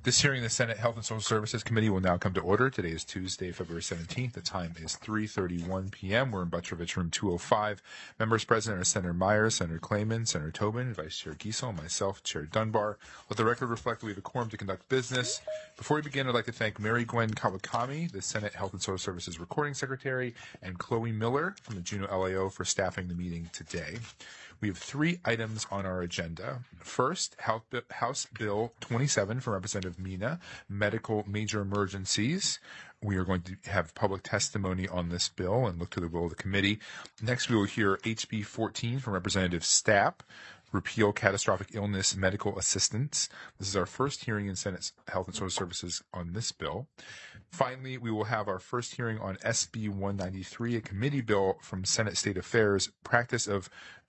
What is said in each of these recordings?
This hearing in the Senate Health and Social Services Committee will now come to order. Today is Tuesday, February 17th. The time is 3:31 p.m. We're in Butrovich Room 205. Members present are Senator Myers, Senator Clayman, Senator Tobin, Vice Chair Giesel, myself, Chair Dunbar. Let the record reflect that we have a quorum to conduct business. Before we begin, I'd like to thank Mary Gwen Kawakami, the Senate Health and Social Services Recording Secretary, and Chloe Miller from the Juneau LAO for staffing the meeting today. We have 3 items on our agenda. First, House Bill 27 from Representative Mina, medical major emergencies. We are going to have public testimony on this bill and look to the will of the committee. Next, we will hear HB 14 from Representative Stapp, repeal catastrophic illness medical assistance. This is our first hearing in Senate Health and Social Services on this bill. Finally, we will have our first hearing on SB 193, a committee bill from Senate State Affairs, practice of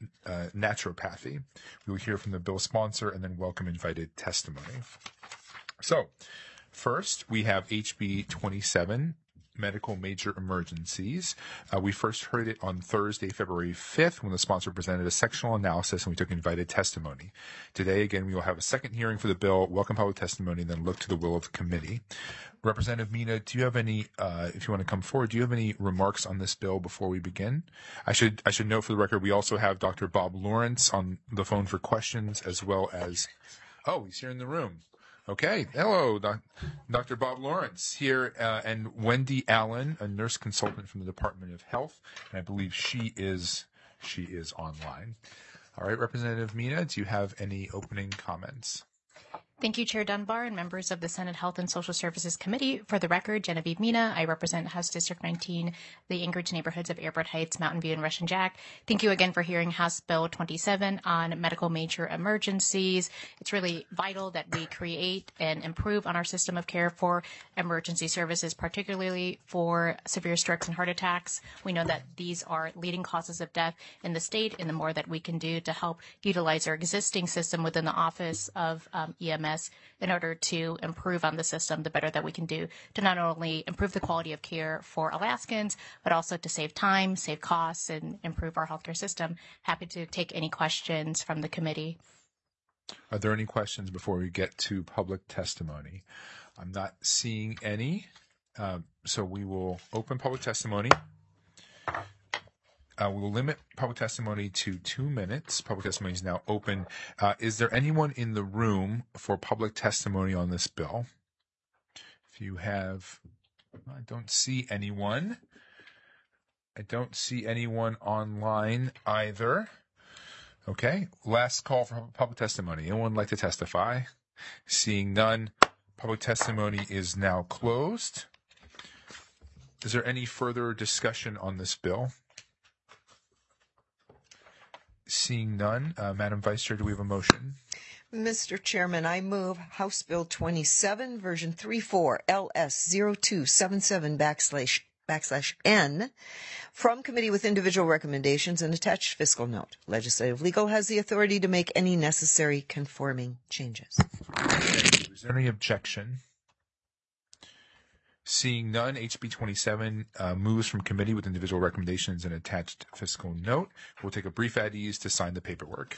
naturopathy. We will hear from the bill sponsor and then welcome invited testimony. So, first, we have HB 27, medical major emergencies. We first heard it on Thursday, February 5th, when the sponsor presented a sectional analysis and we took invited testimony. Today, again, we will have a second hearing for the bill, welcome public testimony, and then look to the will of the committee. Representative Mina, do you have any, if you want to come forward, do you have any remarks on this bill before we begin? I should note for the record, we also have Dr. Bob Lawrence on the phone for questions, as well as, oh, he's here in the room. Okay. Hello, Dr. Bob Lawrence here, and Wendy Allen, a nurse consultant from the Department of Health, and I believe she is online. All right, Representative Mina, do you have any opening comments? Thank you, Chair Dunbar and members of the Senate Health and Social Services Committee. For the record, Genevieve Mina. I represent House District 19, the Anchorage neighborhoods of Airport Heights, Mountain View, and Russian Jack. Thank you again for hearing House Bill 27 on medical major emergencies. It's really vital that we create and improve on our system of care for emergency services, particularly for severe strokes and heart attacks. We know that these are leading causes of death in the state, and the more that we can do to help utilize our existing system within the Office of EMS in order to improve on the system, the better that we can do to not only improve the quality of care for Alaskans, but also to save time, save costs, and improve our healthcare system. Happy to take any questions from the committee. Are there any questions before we get to public testimony? I'm not seeing any, so we will open public testimony. We will limit public testimony to 2 minutes. Public testimony is now open. Is there anyone in the room for public testimony on this bill? If you have, I don't see anyone. I don't see anyone online either. Okay, last call for public testimony. Anyone like to testify? Seeing none, public testimony is now closed. Is there any further discussion on this bill? Seeing none, Madam Vice Chair, do we have a motion? Mr. Chairman, I move House Bill 27, version 34, LS0277/N, from committee with individual recommendations and attached fiscal note. Legislative Legal has the authority to make any necessary conforming changes. Is there any objection? Seeing none, HB 27 moves from committee with individual recommendations and attached fiscal note. We'll take a brief at ease to sign the paperwork.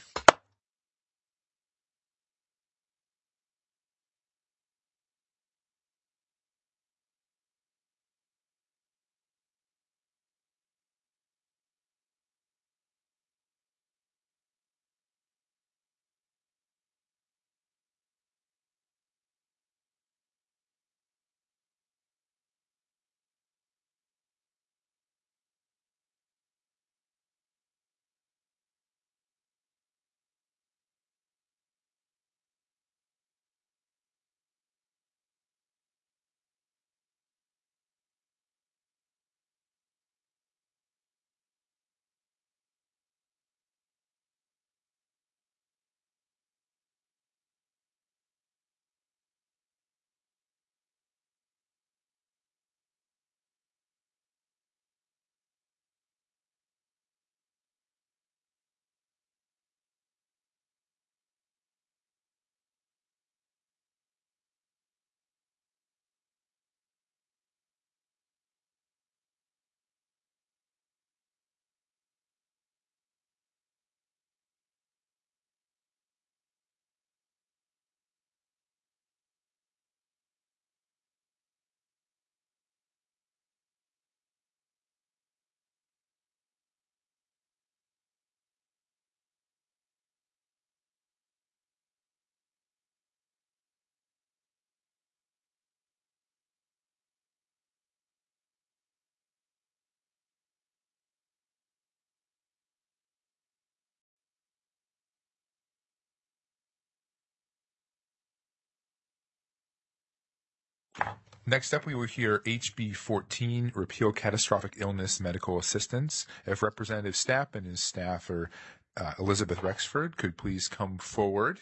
Next up, we will hear HB 14, Repeal Catastrophic Illness Medical Assistance. If Representative Stapp and his staffer, Elizabeth Rexford, could please come forward.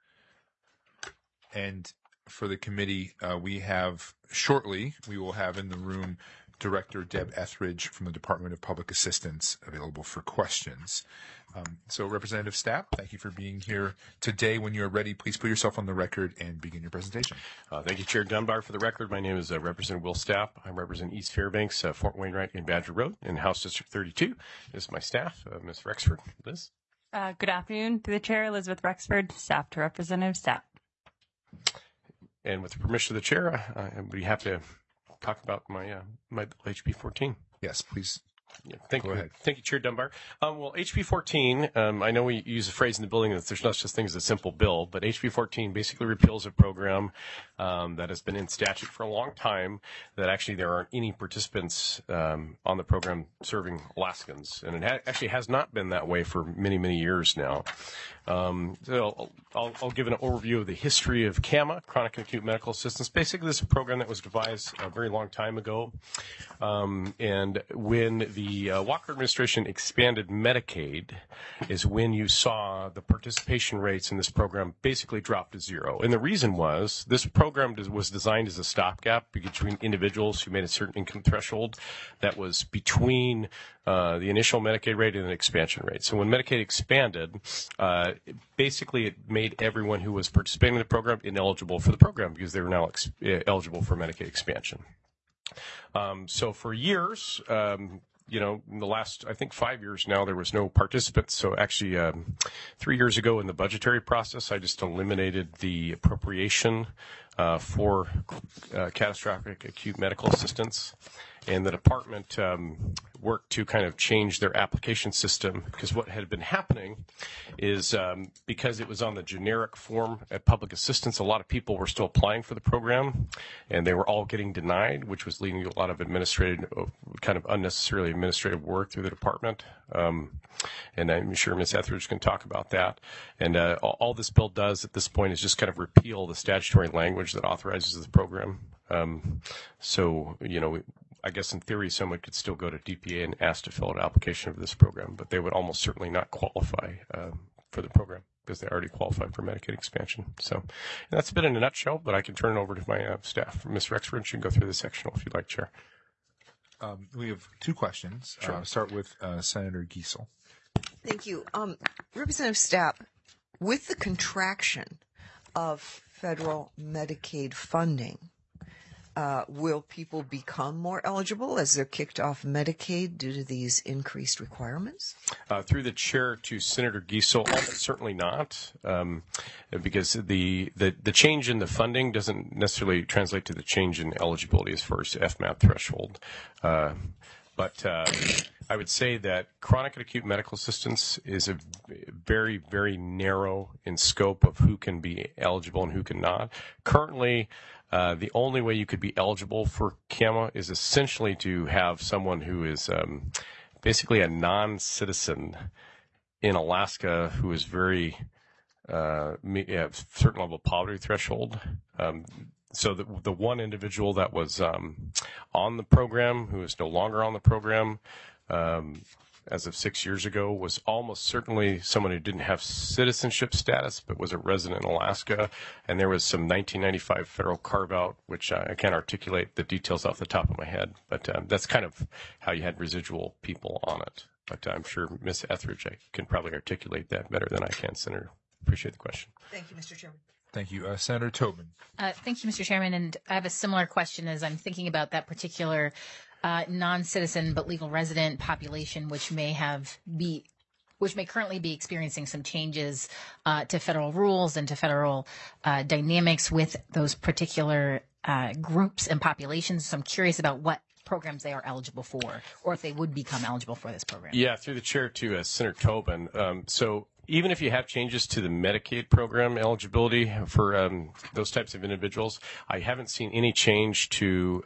And for the committee, we will have in the room Director Deb Etheridge from the Department of Public Assistance available for questions. So Representative Stapp, thank you for being here today. When you're ready, please put yourself on the record and begin your presentation. Thank you, Chair Dunbar. For the record, my name is Representative Will Stapp. I represent East Fairbanks, Fort Wainwright, and Badger Road in House District 32. This is my staff, Ms. Rexford. Liz? Good afternoon to the Chair, Elizabeth Rexford, staff to Representative Stapp. And with the permission of the Chair, I'd be happy to talk about my HB 14. Yes, please. Yeah, thank Go you. ahead. Thank you, Chair Dunbar. Well, HB 14, I know we use a phrase in the building that there's not such thing as a simple bill, but HB 14 basically repeals a program that has been in statute for a long time, that actually there aren't any participants on the program serving Alaskans. And it actually has not been that way for many, many years now. So I'll give an overview of the history of CAMA, Chronic and Acute Medical Assistance. Basically, this is a program that was devised a very long time ago. And when the Walker administration expanded Medicaid is when you saw the participation rates in this program basically drop to zero. And the reason was this program was designed as a stopgap between individuals who made a certain income threshold that was between the initial Medicaid rate and the expansion rate. So when Medicaid expanded, basically it made everyone who was participating in the program ineligible for the program because they were now eligible for Medicaid expansion. So for years, in the last, I think 5 years now, there was no participants. So actually, 3 years ago in the budgetary process, I just eliminated the appropriation for catastrophic acute medical assistance. And the department worked to kind of change their application system, because what had been happening is because it was on the generic form at public assistance, a lot of people were still applying for the program, and they were all getting denied, which was leading to a lot of kind of unnecessarily administrative work through the department. And I'm sure Ms. Etheridge can talk about that. And all this bill does at this point is just kind of repeal the statutory language that authorizes the program. I guess in theory, someone could still go to DPA and ask to fill out an application for this program, but they would almost certainly not qualify for the program because they already qualify for Medicaid expansion. So that's a bit in a nutshell, but I can turn it over to my staff. Ms. Rexford, she can go through the sectional if you'd like, Chair. We have two questions. Sure. Start with Senator Giesel. Thank you. Representative Stapp, with the contraction of federal Medicaid funding, will people become more eligible as they're kicked off Medicaid due to these increased requirements? Through the chair to Senator Giesel, almost certainly not, because the change in the funding doesn't necessarily translate to the change in eligibility as far as FMAP threshold. But I would say that chronic and acute medical assistance is a very, very narrow in scope of who can be eligible and who cannot. Currently, the only way you could be eligible for CAMA is essentially to have someone who is basically a non-citizen in Alaska who is very certain level of poverty threshold. So the one individual that was on the program, who is no longer on the program, as of 6 years ago, was almost certainly someone who didn't have citizenship status but was a resident in Alaska. And there was some 1995 federal carve-out, which I can't articulate the details off the top of my head. But that's kind of how you had residual people on it. But I'm sure Ms. Etheridge can probably articulate that better than I can, Senator. Appreciate the question. Thank you, Mr. Chairman. Thank you. Senator Tobin. Thank you, Mr. Chairman. And I have a similar question as I'm thinking about that particular non-citizen but legal resident population, which may currently be experiencing some changes to federal rules and to federal dynamics with those particular groups and populations. So I'm curious about what programs they are eligible for, or if they would become eligible for this program. Yeah, through the chair to Senator Tobin. So even if you have changes to the Medicaid program eligibility for those types of individuals, I haven't seen any change to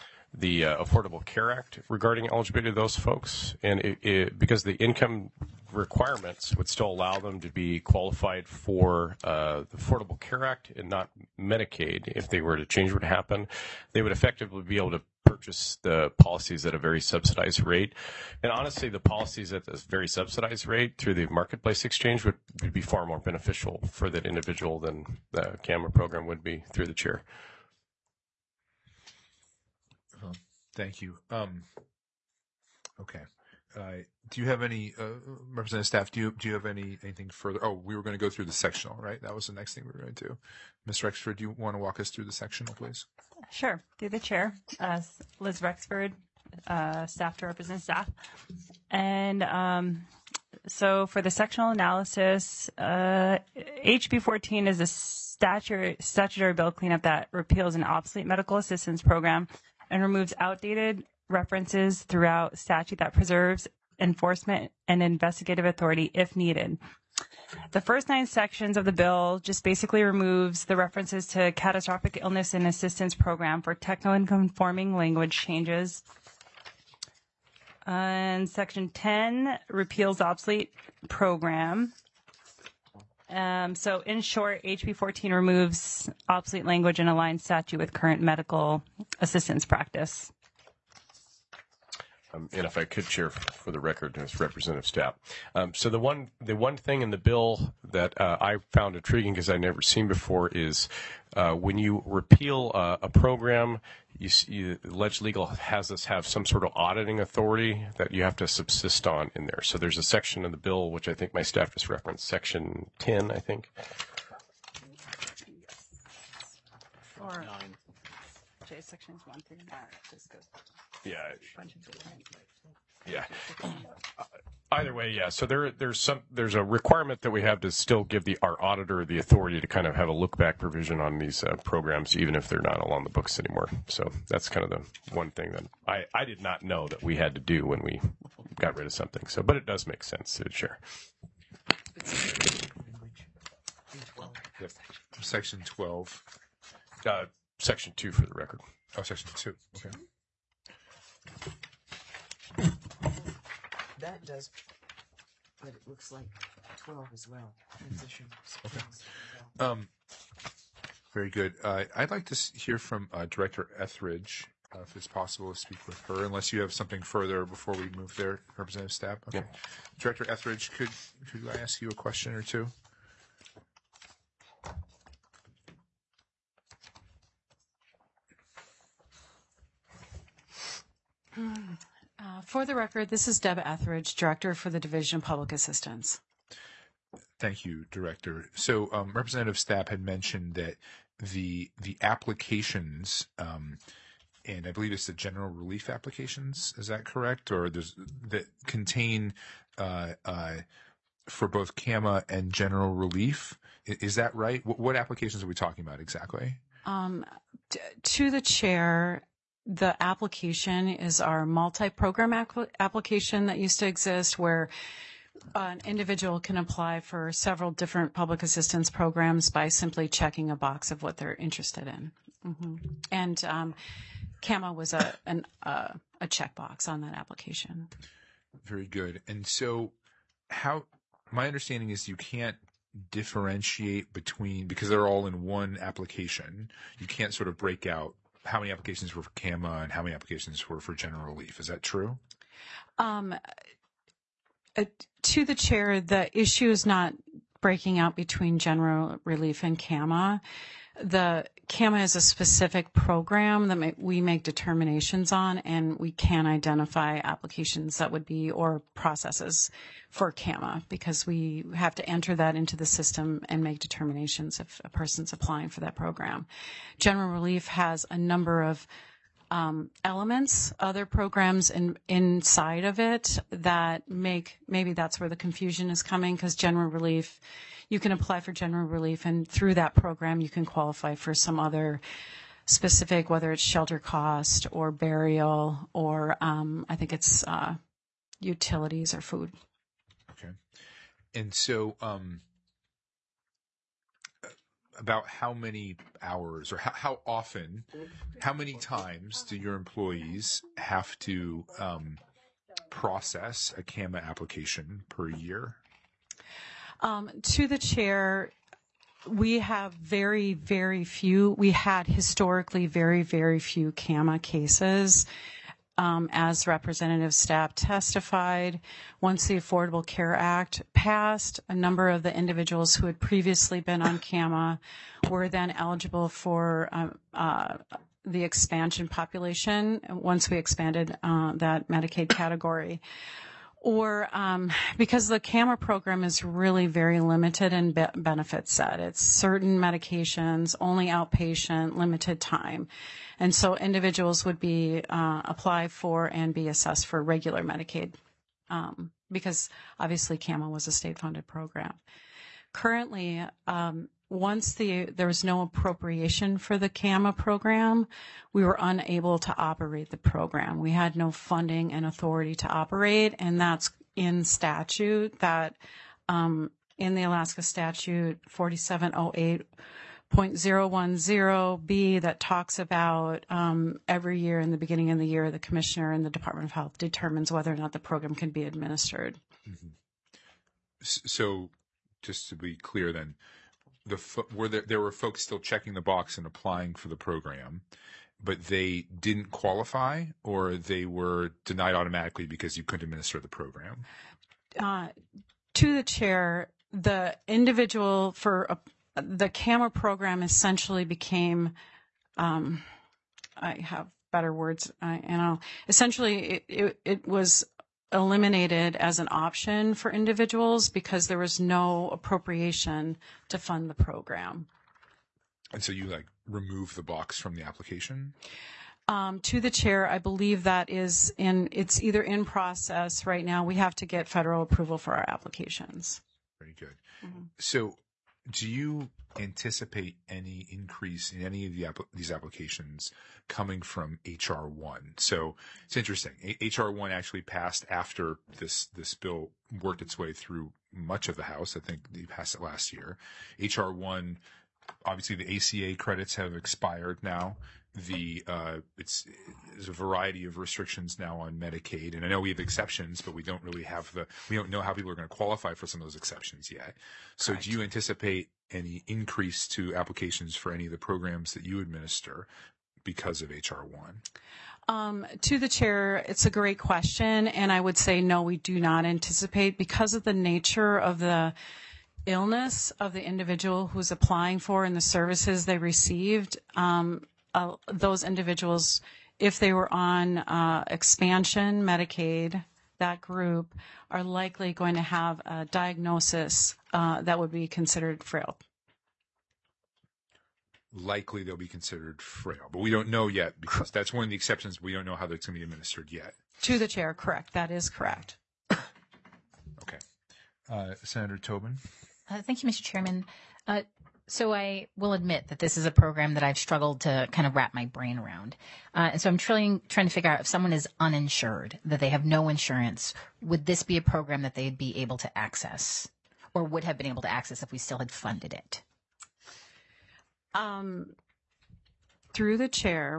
the Affordable Care Act regarding eligibility of those folks. And because the income requirements would still allow them to be qualified for the Affordable Care Act and not Medicaid. If they were to change what happened, they would effectively be able to purchase the policies at a very subsidized rate. And honestly, the policies at this very subsidized rate through the marketplace exchange would be far more beneficial for that individual than the CAMA program would be through the chair. Thank you. Okay. Do you have any, Representative Staff, do you have anything further? Oh, we were going to go through the sectional, right? That was the next thing we were going to do. Ms. Rexford, do you want to walk us through the sectional, please? Sure. Through the chair, Liz Rexford, staff to represent staff. And so for the sectional analysis, HB 14 is a statutory bill cleanup that repeals an obsolete medical assistance program and removes outdated references throughout statute that preserves enforcement and investigative authority if needed. The first 9 sections of the bill just basically removes the references to catastrophic illness and assistance program for techno-conforming language changes. And section 10 repeals obsolete program. So in short, HB 14 removes obsolete language and aligns statute with current medical assistance practice. And if I could, Chair, for the record, as Representative Stapp. So the one thing in the bill that I found intriguing because I'd never seen before is when you repeal a program, Ledge Legal has us have some sort of auditing authority that you have to subsist on in there. So there's a section in the bill, which I think my staff just referenced, section 10, I think. Or sections 1 through 9. Yeah. Yeah. Either way, yeah. So there's a requirement that we have to still give our auditor the authority to kind of have a look back provision on these programs, even if they're not along the books anymore. So that's kind of the one thing that I did not know that we had to do when we got rid of something. So, but it does make sense to share. Yep. Section 12. Section 2 for the record. Oh, section 2. Okay. That does, but it looks like 12 as well. Transition. Okay. Very good. I'd like to hear from Director Etheridge, if it's possible to speak with her, unless you have something further before we move there, Representative Stapp. Okay. Yeah. Director Etheridge, could I ask you a question or two? For the record, this is Deb Etheridge, Director for the Division of Public Assistance. Thank you, Director. So Representative Stapp had mentioned that the applications, and I believe it's the general relief applications, is that correct? Or that contain for both CAMA and general relief. Is that right? What applications are we talking about exactly? To the chair, the application is our multi-program application that used to exist where an individual can apply for several different public assistance programs by simply checking a box of what they're interested in. Mm-hmm. And CAMA was a checkbox on that application. Very good. And so my understanding is you can't differentiate between, because they're all in one application, you can't sort of break out how many applications were for CAMA and how many applications were for general relief. Is that true? To the chair, the issue is not breaking out between general relief and CAMA. The CAMA is a specific program that we make determinations on, and we can identify applications that would be, or processes for CAMA, because we have to enter that into the system and make determinations if a person's applying for that program. General relief has a number of elements, other programs inside of it that maybe that's where the confusion is coming, because general relief, you can apply for general relief, and through that program you can qualify for some other specific, whether it's shelter cost or burial or I think it's utilities or food. Okay. And so about how many hours or how often, how many times do your employees have to process a CAMA application per year? To the chair, we have very, very few. We had historically very, very few CAMA cases. As Representative Stapp testified, once the Affordable Care Act passed, a number of the individuals who had previously been on CAMA were then eligible for the expansion population once we expanded that Medicaid category. Or because the CAMA program is really very limited in benefit set. It's certain medications, only outpatient, limited time. And so individuals would be apply for and be assessed for regular Medicaid because obviously CAMA was a state-funded program. Currently, once there was no appropriation for the CAMA program, we were unable to operate the program. We had no funding and authority to operate, and that's in statute that in the Alaska statute 4708.010B that talks about every year in the beginning of the year, the commissioner and the Department of Health determines whether or not the program can be administered. Mm-hmm. So just to be clear then, there were folks still checking the box and applying for the program, but they didn't qualify, or they were denied automatically because you couldn't administer the program? To the chair, the individual for the CAMA program essentially became, I have better words, essentially it was eliminated as an option for individuals because there was no appropriation to fund the program. And so you remove the box from the application? To the chair, I believe that it's either in process right now. We have to get federal approval for our applications. Very good. Mm-hmm. So do you anticipate any increase in any of these applications coming from H.R. 1? So it's interesting. H.R. 1 actually passed after this bill worked its way through much of the House. I think they passed it last year. H.R. 1, obviously the ACA credits have expired now. There's a variety of restrictions now on Medicaid, and I know we have exceptions, but we don't really we don't know how people are going to qualify for some of those exceptions yet. So Correct. Do you anticipate any increase to applications for any of the programs that you administer because of H.R. 1? To the chair, it's a great question, and I would say no, we do not anticipate because of the nature of the illness of the individual who's applying for and the services they received. Those individuals, if they were on expansion Medicaid, that group are likely going to have a diagnosis that would be considered frail. Likely they'll be considered frail, but we don't know yet because that's one of the exceptions. We don't know how that's going to be administered yet. To the chair, correct. That is correct. Okay. Senator Tobin. Thank you, Mr. Chairman. So I will admit that this is a program that I've struggled to kind of wrap my brain around. And so I'm trying to figure out if someone is uninsured, that they have no insurance, would this be a program that they'd be able to access or would have been able to access if we still had funded it? Through the chair,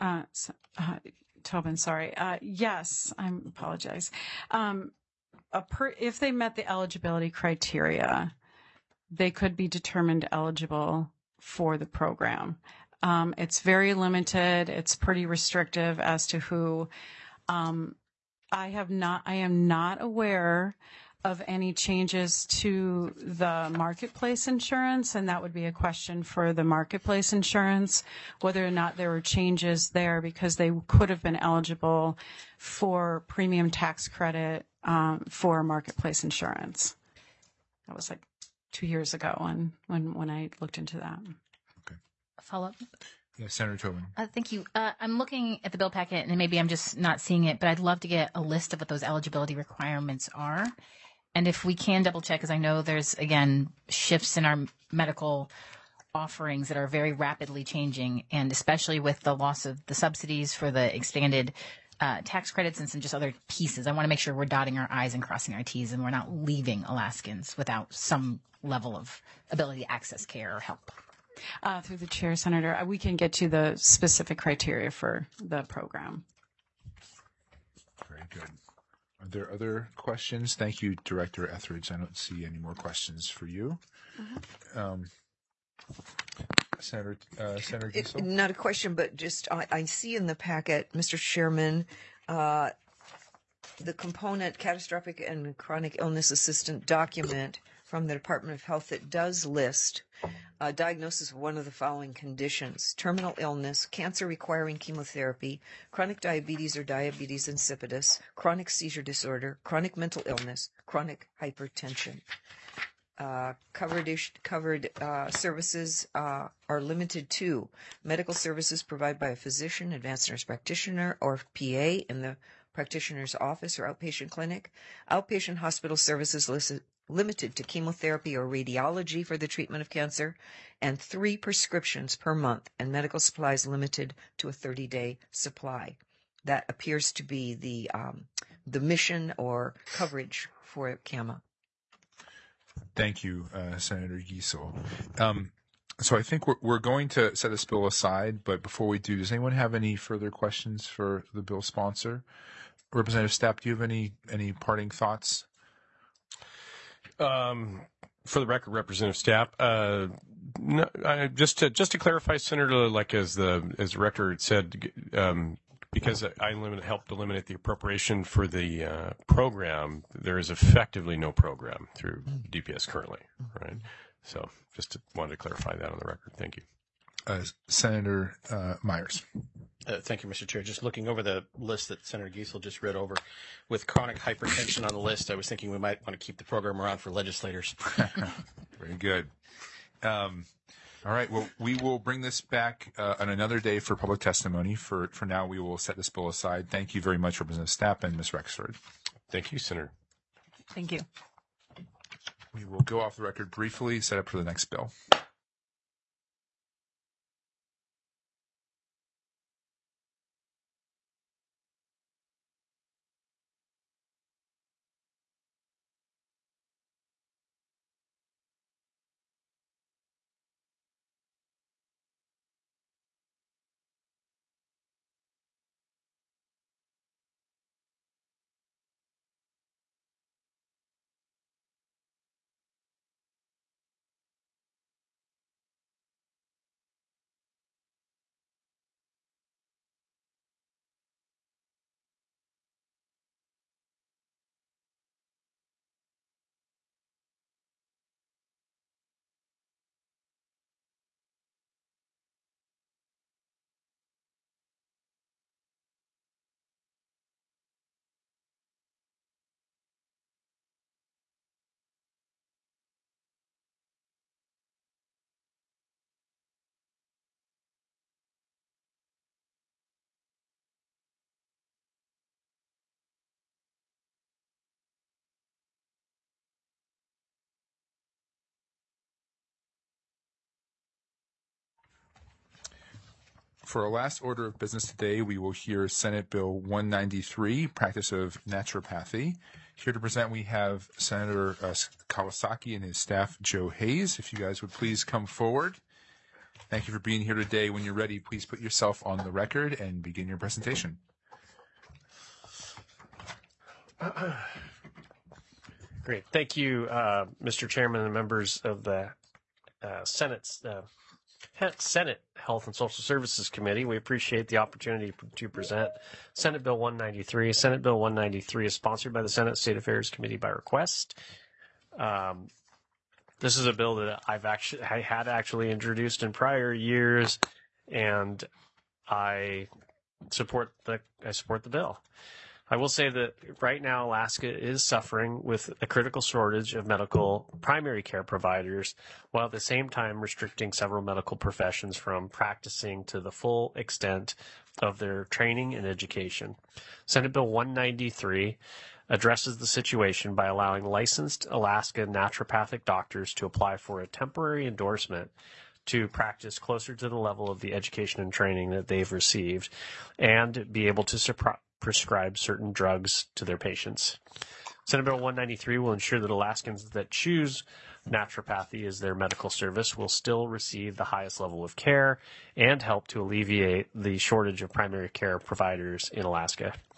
Tobin, sorry. Yes, I apologize. If they met the eligibility criteria, they could be determined eligible for the program. It's very limited. It's pretty restrictive as to who. I am not aware of any changes to the marketplace insurance, and that would be a question for the marketplace insurance, whether or not there were changes there because they could have been eligible for premium tax credit for marketplace insurance. That was 2 years ago when I looked into that. Okay. A follow-up? Yeah, Senator Tobin. Thank you. I'm looking at the bill packet, and maybe I'm just not seeing it, but I'd love to get a list of what those eligibility requirements are. And if we can double check, because I know there's, again, shifts in our medical offerings that are very rapidly changing, and especially with the loss of the subsidies for the expanded tax credits and some just other pieces. I want to make sure we're dotting our I's and crossing our T's, and we're not leaving Alaskans without some level of ability to access care or help. Through the chair, Senator, we can get to the specific criteria for the program. Very good. there other questions? Thank you, Director Etheridge. I don't see any more questions for you. Senator Giesel? Not a question, but just I see in the packet, Mr. Chairman, the component catastrophic and chronic illness assistant document from the Department of Health that does list diagnosis of one of the following conditions: terminal illness, cancer requiring chemotherapy, chronic diabetes or diabetes insipidus, chronic seizure disorder, chronic mental illness, chronic hypertension. Covered services are limited to medical services provided by a physician, advanced nurse practitioner, or PA in the practitioner's office or outpatient clinic, outpatient hospital services limited to chemotherapy or radiology for the treatment of cancer, and 3 prescriptions per month, and medical supplies limited to a 30-day supply. That appears to be the mission or coverage for CAMA. Thank you, Senator Giesel. So I think we're going to set this bill aside, but before we do, does anyone have any further questions for the bill sponsor? Representative Stapp, do you have any parting thoughts? For the record, Representative Stapp, no, just to clarify, Senator, like as the Director said, because I helped eliminate the appropriation for the program, there is effectively no program through DPS currently, right? So just wanted to clarify that on the record. Thank you. Senator Myers. Thank you, Mr. Chair. Just looking over the list that Senator Giesel just read over, with chronic hypertension on the list, I was thinking we might want to keep the program around for legislators. Very good. All right. Well, we will bring this back on another day for public testimony. For now, we will set this bill aside. Thank you very much, Representative Stapp and Ms. Rexford. Thank you, Senator. Thank you. We will go off the record briefly, set up for the next bill. For our last order of business today, we will hear Senate Bill 193, Practice of Naturopathy. Here to present, we have Senator Kawasaki and his staff, Joe Hayes. If you guys would please come forward. Thank you for being here today. When you're ready, please put yourself on the record and begin your presentation. Great. Thank you, Mr. Chairman and members of the Senate Health and Social Services Committee. We appreciate the opportunity to present Senate Bill 193. Senate Bill 193 is sponsored by the Senate State Affairs Committee by request. This is a bill that I had actually introduced in prior years, and I support the bill. I will say that right now Alaska is suffering with a critical shortage of medical primary care providers, while at the same time restricting several medical professions from practicing to the full extent of their training and education. Senate Bill 193 addresses the situation by allowing licensed Alaska naturopathic doctors to apply for a temporary endorsement to practice closer to the level of the education and training that they've received and be able to prescribe certain drugs to their patients. Senate Bill 193 will ensure that Alaskans that choose naturopathy as their medical service will still receive the highest level of care and help to alleviate the shortage of primary care providers in Alaska. The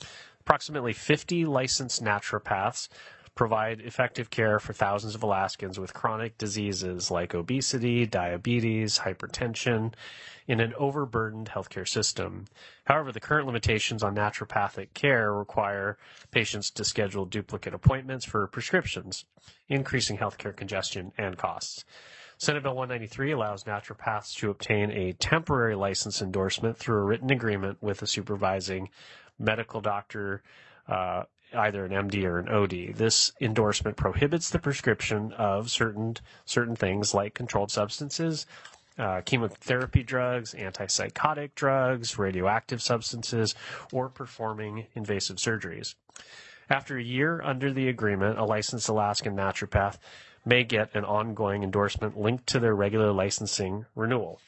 approximately 50 licensed naturopaths provide effective care for thousands of Alaskans with chronic diseases like obesity, diabetes, hypertension in an overburdened healthcare system. However, the current limitations on naturopathic care require patients to schedule duplicate appointments for prescriptions, increasing healthcare congestion and costs. Senate Bill 193 allows naturopaths to obtain a temporary license endorsement through a written agreement with a supervising medical doctor, either an MD or an OD. This endorsement prohibits the prescription of certain things like controlled substances, chemotherapy drugs, antipsychotic drugs, radioactive substances, or performing invasive surgeries. After a year under the agreement, a licensed Alaskan naturopath may get an ongoing endorsement linked to their regular licensing renewal.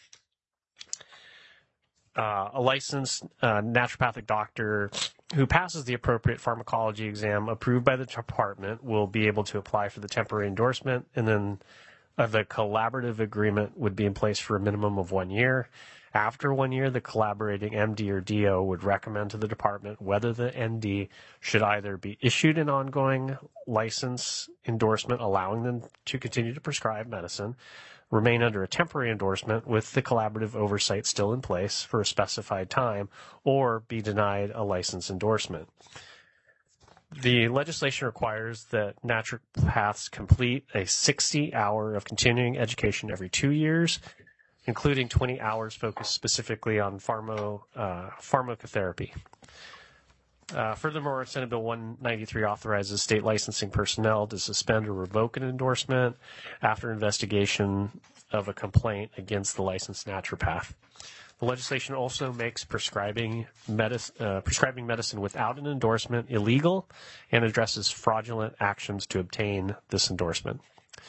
A licensed naturopathic doctor who passes the appropriate pharmacology exam approved by the department will be able to apply for the temporary endorsement, and then the collaborative agreement would be in place for a minimum of 1 year. After 1 year, the collaborating MD or DO would recommend to the department whether the ND should either be issued an ongoing license endorsement allowing them to continue to prescribe medicine, remain under a temporary endorsement with the collaborative oversight still in place for a specified time, or be denied a license endorsement. The legislation requires that naturopaths complete a 60-hour of continuing education every 2 years, including 20 hours focused specifically on pharmacotherapy. Furthermore, Senate Bill 193 authorizes state licensing personnel to suspend or revoke an endorsement after investigation of a complaint against the licensed naturopath. The legislation also makes prescribing medicine without an endorsement illegal and addresses fraudulent actions to obtain this endorsement.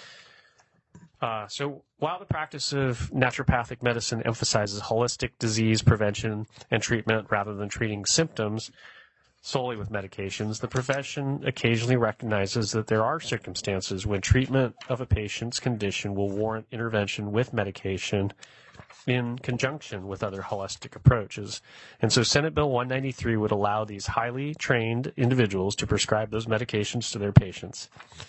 So while the practice of naturopathic medicine emphasizes holistic disease prevention and treatment rather than treating symptoms solely with medications, the profession occasionally recognizes that there are circumstances when treatment of a patient's condition will warrant intervention with medication in conjunction with other holistic approaches. And so Senate Bill 193 would allow these highly trained individuals to prescribe those medications to their patients.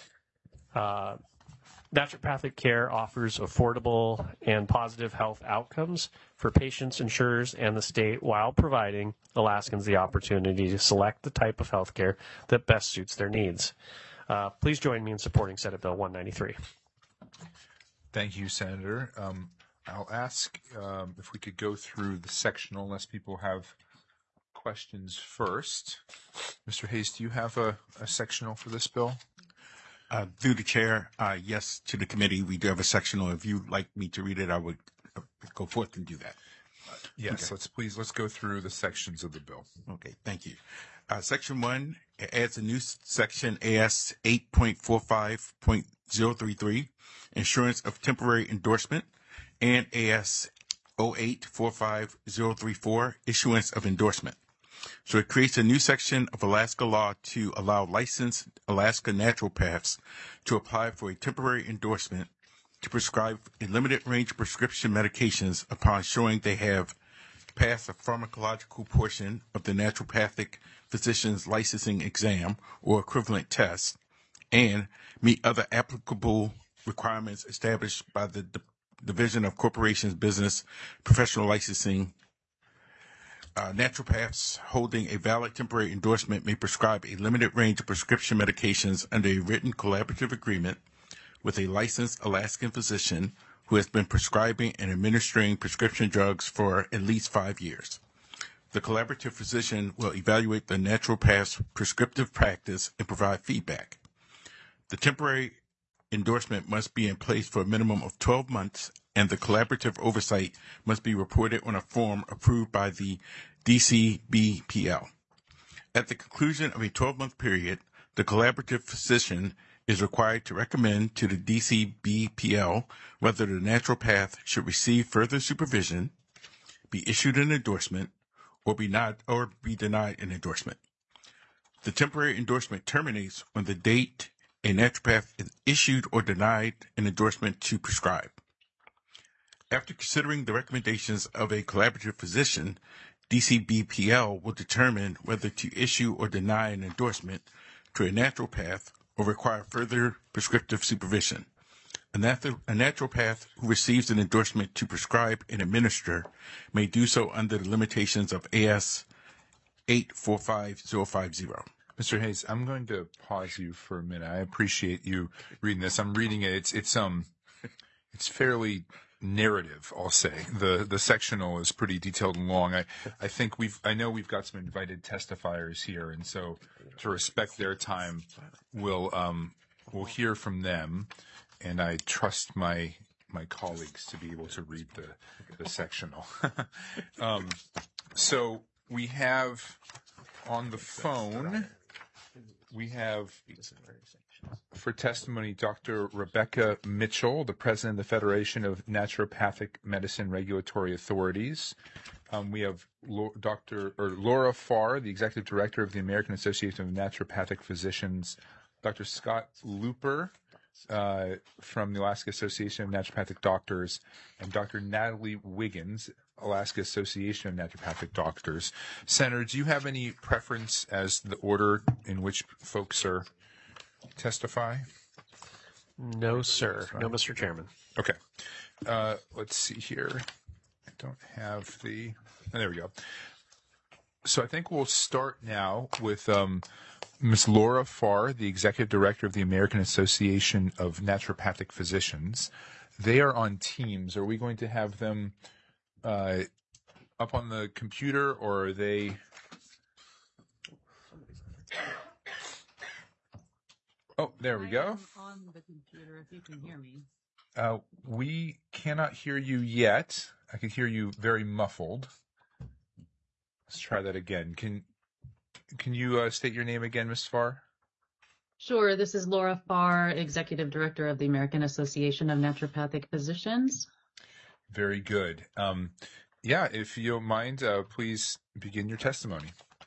Naturopathic care offers affordable and positive health outcomes for patients, insurers, and the state while providing Alaskans the opportunity to select the type of health care that best suits their needs. Please join me in supporting Senate Bill 193. Thank you, Senator. I'll ask if we could go through the sectional unless people have questions first. Mr. Hayes, do you have a sectional for this bill? Through the chair, yes, to the committee, we do have a sectional. If you'd like me to read it, I would go forth and do that. Yes, okay. Let's go through the sections of the bill. Okay, thank you. Section 1 adds a new section, AS 8.45.033, Insurance of Temporary Endorsement, and AS 08.45.034, Issuance of Endorsement. So it creates a new section of Alaska law to allow licensed Alaska naturopaths to apply for a temporary endorsement to prescribe a limited range prescription medications upon showing they have passed a pharmacological portion of the naturopathic physician's licensing exam or equivalent test and meet other applicable requirements established by the Division of Corporations Business Professional Licensing. Naturopaths holding a valid temporary endorsement may prescribe a limited range of prescription medications under a written collaborative agreement with a licensed Alaskan physician who has been prescribing and administering prescription drugs for at least 5 years. The collaborative physician will evaluate the naturopath's prescriptive practice and provide feedback. The temporary endorsement must be in place for a minimum of 12 months, and the collaborative oversight must be reported on a form approved by the DCBPL. At the conclusion of a 12-month period, the collaborative physician is required to recommend to the DCBPL whether the naturopath should receive further supervision, be issued an endorsement, or be denied an endorsement. The temporary endorsement terminates on the date a naturopath is issued or denied an endorsement to prescribe. After considering the recommendations of a collaborative physician, DCBPL will determine whether to issue or deny an endorsement to a naturopath or require further prescriptive supervision. A naturopath who receives an endorsement to prescribe and administer may do so under the limitations of AS 845050. Mr. Hayes, I'm going to pause you for a minute. I appreciate you reading this. I'm reading it. It's fairly narrative, I'll say. The sectional is pretty detailed and long. I think I know we've got some invited testifiers here, and so to respect their time, we'll hear from them. And I trust my colleagues to be able to read the sectional. So we have on the phone, we have for testimony Dr. Rebecca Mitchell, the president of the Federation of Naturopathic Medicine Regulatory Authorities. We have Laura Farr, the executive director of the American Association of Naturopathic Physicians. Dr. Scott Looper, from the Alaska Association of Naturopathic Doctors, and Dr. Natalie Wiggins, Alaska Association of Naturopathic Doctors. Senator, do you have any preference as the order in which folks are testify? No, sir. No, Mr. Chairman. Okay. Let's see here. I don't have the... Oh, there we go. So I think we'll start now with Ms. Laura Farr, the Executive Director of the American Association of Naturopathic Physicians. They are on Teams. Are we going to have them up on the computer, or are they... Oh, there we go. On the computer, if you can hear me. We cannot hear you yet. I can hear you very muffled. Let's try that again. Can you state your name again, Ms. Farr? Sure. This is Laura Farr, Executive Director of the American Association of Naturopathic Physicians. Very good. Yeah, if you don't mind, please begin your testimony.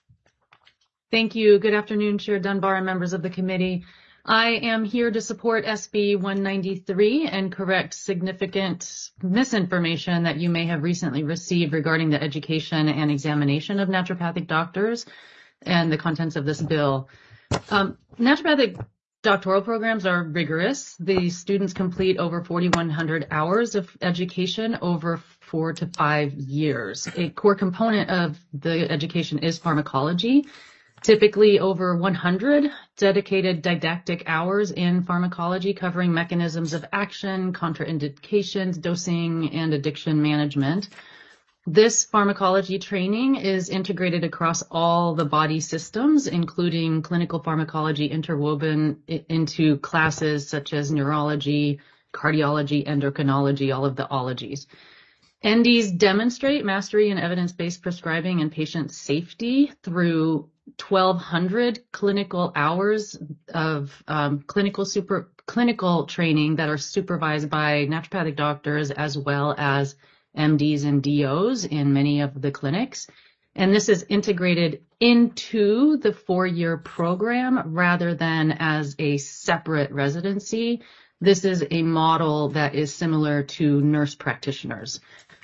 Thank you. Good afternoon, Chair Dunbar and members of the committee. I am here to support SB 193 and correct significant misinformation that you may have recently received regarding the education and examination of naturopathic doctors and the contents of this bill. Naturopathic doctoral programs are rigorous. The students complete over 4,100 hours of education over 4 to 5 years. A core component of the education is pharmacology. Typically over 100 dedicated didactic hours in pharmacology covering mechanisms of action, contraindications, dosing, and addiction management. This pharmacology training is integrated across all the body systems, including clinical pharmacology interwoven into classes such as neurology, cardiology, endocrinology, all of the ologies. NDs demonstrate mastery in evidence-based prescribing and patient safety through 1,200 clinical hours of clinical training that are supervised by naturopathic doctors as well as MDs and DOs in many of the clinics. And this is integrated into the 4-year program rather than as a separate residency. This is a model that is similar to nurse practitioners.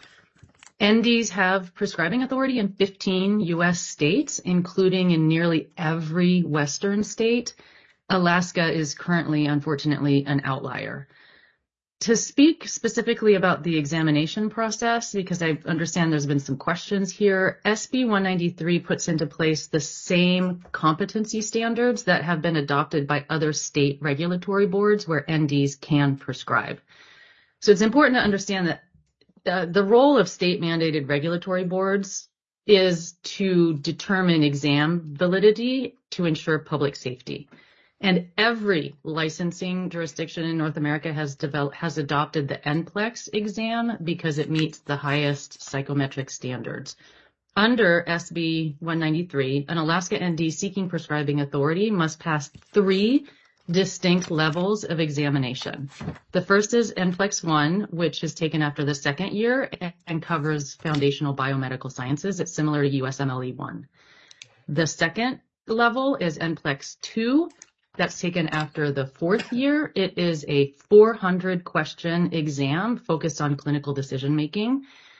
NDs have prescribing authority in 15 U.S. states, including in nearly every Western state. Alaska is currently, unfortunately, an outlier. To speak specifically about the examination process, because I understand there's been some questions here, SB 193 puts into place the same competency standards that have been adopted by other state regulatory boards where NDs can prescribe. So it's important to understand that the role of state-mandated regulatory boards is to determine exam validity to ensure public safety. And every licensing jurisdiction in North America has adopted the NPLEX exam because it meets the highest psychometric standards. Under SB 193, an Alaska ND seeking prescribing authority must pass 3 distinct levels of examination. The first is NPLEX 1, which is taken after the second year and covers foundational biomedical sciences. It's similar to USMLE 1. The second level is NPLEX 2. That's taken after the 4th year. It is a 400 question exam focused on clinical decision making.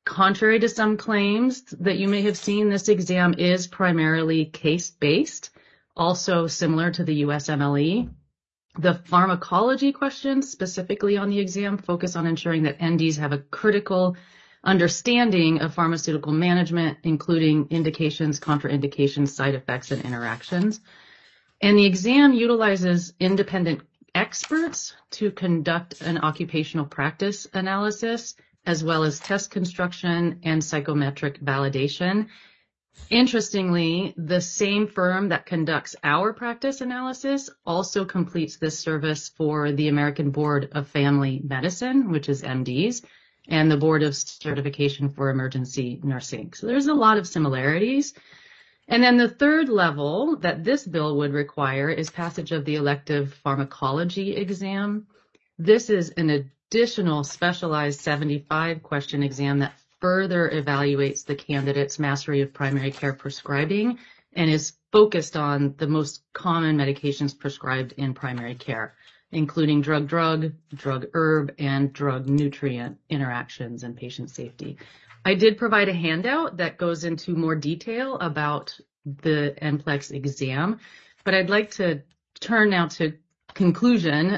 Contrary to some claims that you may have seen, this exam is primarily case-based, also similar to the USMLE. The pharmacology questions specifically on the exam focus on ensuring that NDs have a critical understanding of pharmaceutical management, including indications, contraindications, side effects, and interactions. And the exam utilizes independent experts to conduct an occupational practice analysis, as well as test construction and psychometric validation. Interestingly, the same firm that conducts our practice analysis also completes this service for the American Board of Family Medicine, which is MDs, and the Board of Certification for Emergency Nursing. So there's a lot of similarities. And then the third level that this bill would require is passage of the elective pharmacology exam. This is an additional specialized 75-question exam that further evaluates the candidate's mastery of primary care prescribing and is focused on the most common medications prescribed in primary care, including drug-drug, drug-herb, and drug-nutrient interactions and patient safety. I did provide a handout that goes into more detail about the NPLEX exam, but I'd like to turn now to conclusion.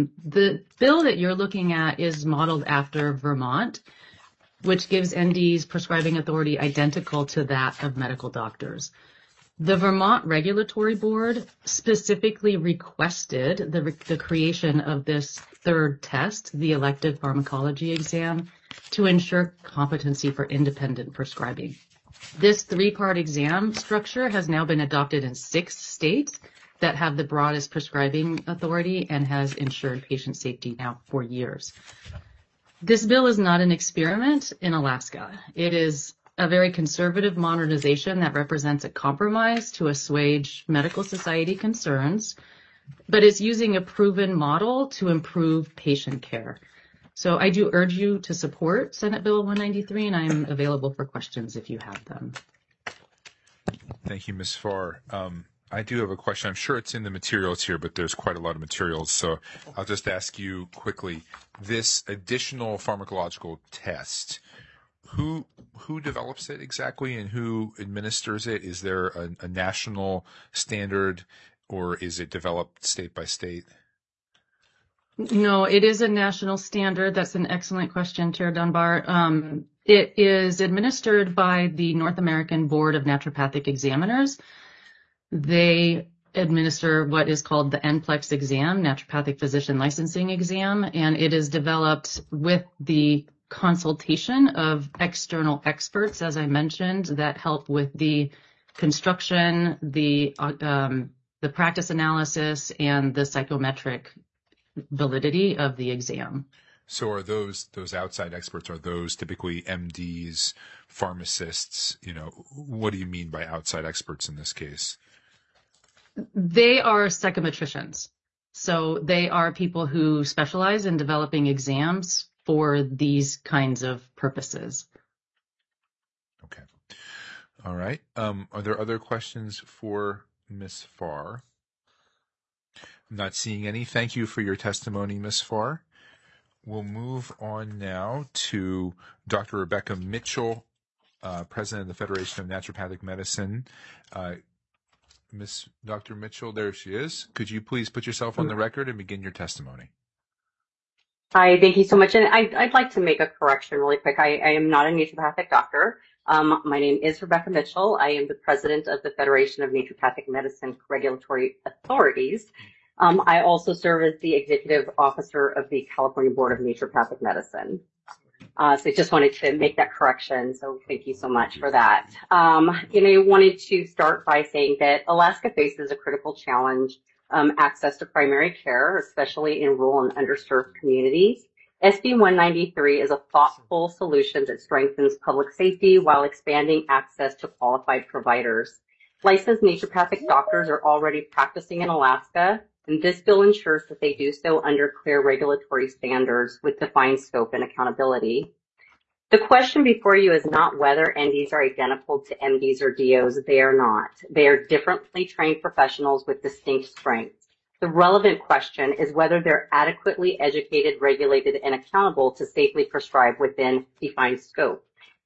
The bill that you're looking at is modeled after Vermont, which gives NDs prescribing authority identical to that of medical doctors. The Vermont Regulatory Board specifically requested the creation of this third test, the elective pharmacology exam, to ensure competency for independent prescribing. This three-part exam structure has now been adopted in 6 states that have the broadest prescribing authority and has ensured patient safety now for years. This bill is not an experiment in Alaska. It is a very conservative modernization that represents a compromise to assuage medical society concerns, but is using a proven model to improve patient care. So I do urge you to support Senate Bill 193, and I'm available for questions if you have them. Thank you, Ms. Farr. I do have a question. I'm sure it's in the materials here, but there's quite a lot of materials. So I'll just ask you quickly, this additional pharmacological test, who develops it exactly and who administers it? Is there a national standard, or is it developed state by state? No, it is a national standard. That's an excellent question, Chair Dunbar. It is administered by the North American Board of Naturopathic Examiners. They administer what is called the NPLEX exam, Naturopathic Physician Licensing Exam, and it is developed with the consultation of external experts, as I mentioned, that help with the construction, the practice analysis, and the psychometric validity of the exam. So are those outside experts, are those typically MDs, pharmacists? What do you mean by outside experts in this case? They are psychometricians. So they are people who specialize in developing exams for these kinds of purposes. Okay. All right. Are there other questions for Ms. Farr? I'm not seeing any. Thank you for your testimony, Ms. Farr. We'll move on now to Dr. Rebecca Mitchell, President of the Federation of Naturopathic Medicine. Dr. Mitchell, there she is. Could you please put yourself on the record and begin your testimony? Hi, thank you so much. And I'd like to make a correction really quick. I am not a naturopathic doctor. My name is Rebecca Mitchell. I am the president of the Federation of Naturopathic Medicine Regulatory Authorities. I also serve as the executive officer of the California Board of Naturopathic Medicine. So I just wanted to make that correction. So thank you so much for that. I wanted to start by saying that Alaska faces a critical challenge, access to primary care, especially in rural and underserved communities. SB 193 is a thoughtful solution that strengthens public safety while expanding access to qualified providers. Licensed naturopathic doctors are already practicing in Alaska, and this bill ensures that they do so under clear regulatory standards with defined scope and accountability. The question before you is not whether NDs are identical to MDs or DOs. They are not. They are differently trained professionals with distinct strengths. The relevant question is whether they're adequately educated, regulated, and accountable to safely prescribe within defined scope.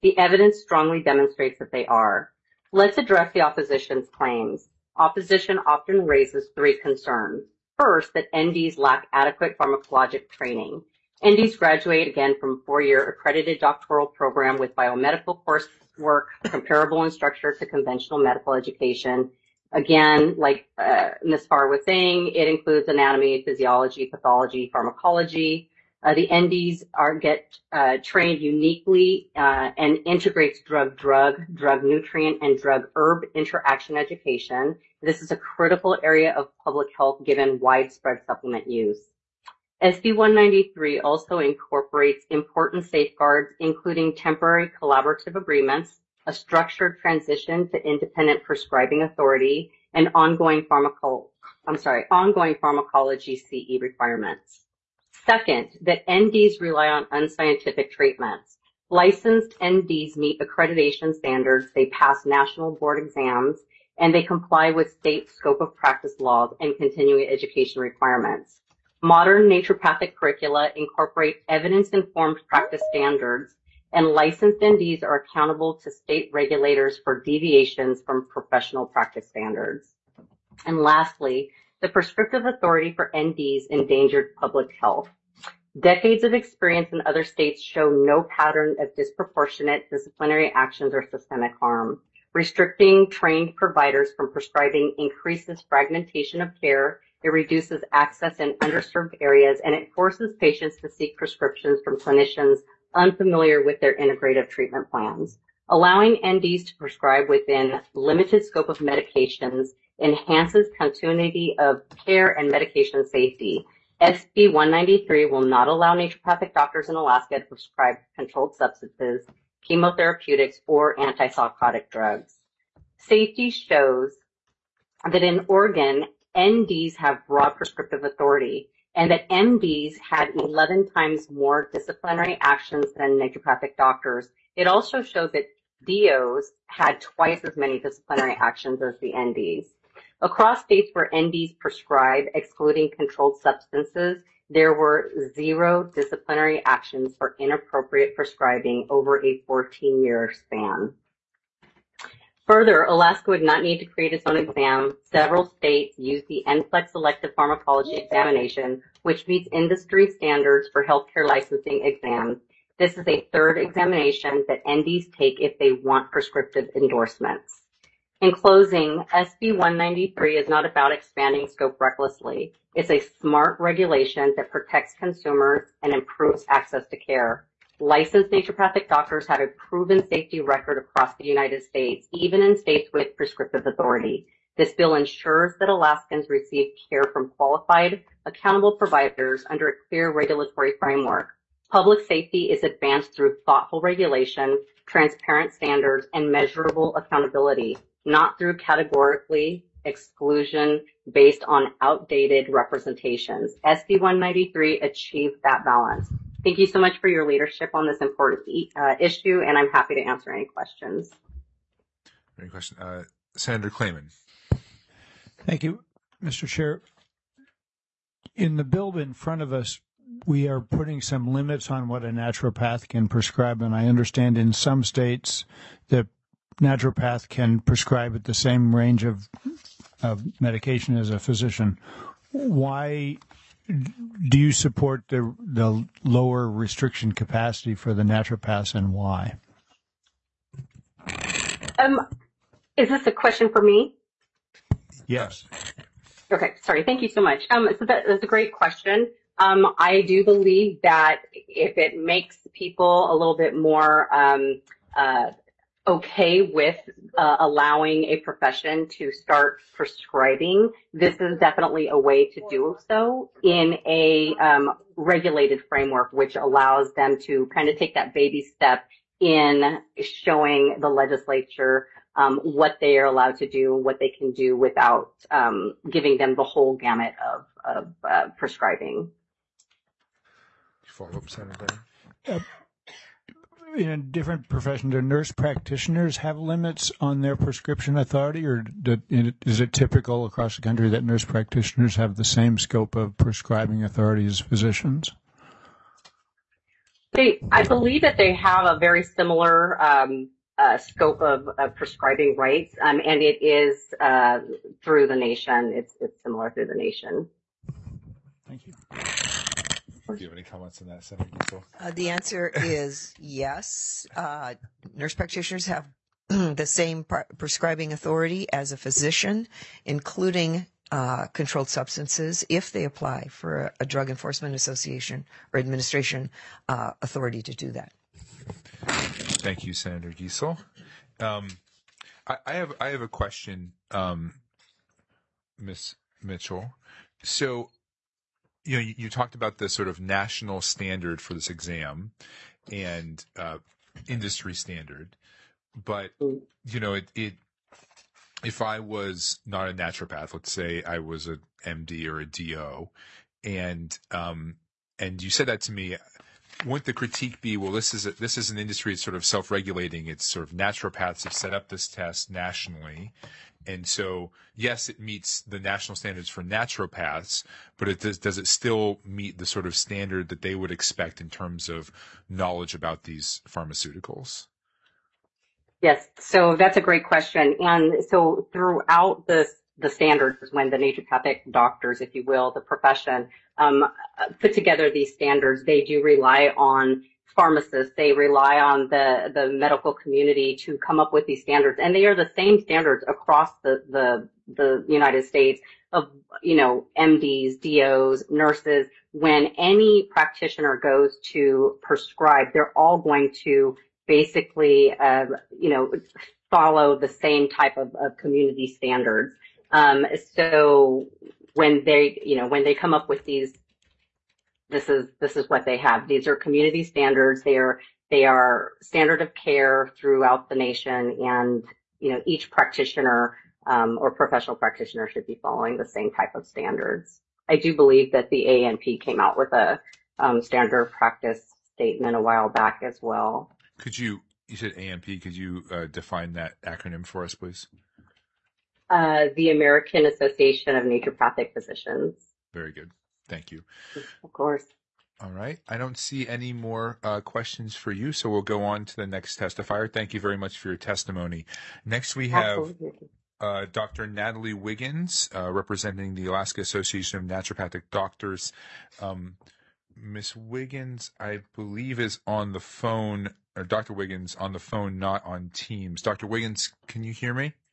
The evidence strongly demonstrates that they are. Let's address the opposition's claims. Opposition often raises three concerns. First, that NDs lack adequate pharmacologic training. NDs graduate again from a 4-year accredited doctoral program with biomedical coursework comparable in structure to conventional medical education. Again, like Ms. Farr was saying, it includes anatomy, physiology, pathology, pharmacology. The NDs get trained uniquely and integrates drug-drug, drug-nutrient, and drug-herb interaction education. This is a critical area of public health given widespread supplement use. SB 193 also incorporates important safeguards, including temporary collaborative agreements, a structured transition to independent prescribing authority, and ongoing pharmacology CE requirements. Second, that NDs rely on unscientific treatments. Licensed NDs meet accreditation standards, they pass national board exams, and they comply with state scope of practice laws and continuing education requirements. Modern naturopathic curricula incorporate evidence-informed practice standards, and licensed NDs are accountable to state regulators for deviations from professional practice standards. And lastly, the prescriptive authority for NDs endangered public health. Decades of experience in other states show no pattern of disproportionate disciplinary actions or systemic harm. Restricting trained providers from prescribing increases fragmentation of care, it reduces access in underserved areas, and it forces patients to seek prescriptions from clinicians unfamiliar with their integrative treatment plans. Allowing NDs to prescribe within limited scope of medications enhances continuity of care and medication safety. SB 193 will not allow naturopathic doctors in Alaska to prescribe controlled substances, chemotherapeutics, or antipsychotic drugs. Safety shows that in Oregon, NDs have broad prescriptive authority, and that MDs had 11 times more disciplinary actions than naturopathic doctors. It also showed that DOs had twice as many disciplinary actions as the NDs. Across states where NDs prescribe, excluding controlled substances, there were 0 disciplinary actions for inappropriate prescribing over a 14-year span. Further, Alaska would not need to create its own exam. Several states use the NCLEX elective pharmacology examination, which meets industry standards for healthcare licensing exams. This is a third examination that NDs take if they want prescriptive endorsements. In closing, SB 193 is not about expanding scope recklessly. It's a smart regulation that protects consumers and improves access to care. Licensed naturopathic doctors have a proven safety record across the United States, even in states with prescriptive authority. This bill ensures that Alaskans receive care from qualified, accountable providers under a clear regulatory framework. Public safety is advanced through thoughtful regulation, transparent standards, and measurable accountability, not through categorically exclusion based on outdated representations. SB 193 achieved that balance. Thank you so much for your leadership on this important issue, and I'm happy to answer any questions. Any question? Senator Clayman. Thank you, Mr. Chair. In the bill in front of us, we are putting some limits on what a naturopath can prescribe, and I understand in some states the naturopath can prescribe at the same range of medication as a physician. Why do you support the lower restriction capacity for the naturopaths, and why? Is this a question for me? Yes. Okay, sorry. Thank you so much. So that's a great question. I do believe that if it makes people a little bit more okay with allowing a profession to start prescribing, this is definitely a way to do so in a regulated framework, which allows them to kind of take that baby step in showing the legislature what they are allowed to do, what they can do without giving them the whole gamut of prescribing. Follow up, Senator. In a different profession, do nurse practitioners have limits on their prescription authority, or is it typical across the country that nurse practitioners have the same scope of prescribing authority as physicians? I believe that they have a very similar scope of prescribing rights, and it is through the nation. It's similar through the nation. Thank you. Do you have any comments on that, Senator Giessel? The answer is yes. Nurse practitioners have the same prescribing authority as a physician, including controlled substances, if they apply for a Drug Enforcement Association or Administration authority to do that. Thank you, Senator Giessel. I have a question, Ms. Mitchell. So, you talked about the sort of national standard for this exam and industry standard, but if I was not a naturopath, let's say I was a MD or a DO, and you said that to me, wouldn't the critique be, well, this is an industry that's sort of self-regulating. It's sort of naturopaths have set up this test nationally. And so, yes, it meets the national standards for naturopaths, but does it still meet the sort of standard that they would expect in terms of knowledge about these pharmaceuticals? Yes, so that's a great question. And so throughout the standards, when the naturopathic doctors, if you will, the profession, put together these standards, they do rely on pharmacists, they rely on the medical community to come up with these standards. And they are the same standards across the United States of, MDs, DOs, nurses. When any practitioner goes to prescribe, they're all going to basically, follow the same type of community standards. So when they come up with these, this is what they have. These are community standards. They are standard of care throughout the nation, and each practitioner or professional practitioner should be following the same type of standards. I do believe that the ANP came out with a standard of practice statement a while back as well. You said ANP, could you define that acronym for us, please? The American Association of Naturopathic Physicians. Very good. Thank you. Of course. All right. I don't see any more questions for you, so we'll go on to the next testifier. Thank you very much for your testimony. Next, we have Dr. Natalie Wiggins, representing the Alaska Association of Naturopathic Doctors. Ms. Wiggins, I believe, is on the phone, or Dr. Wiggins on the phone, not on Teams. Dr. Wiggins, can you hear me?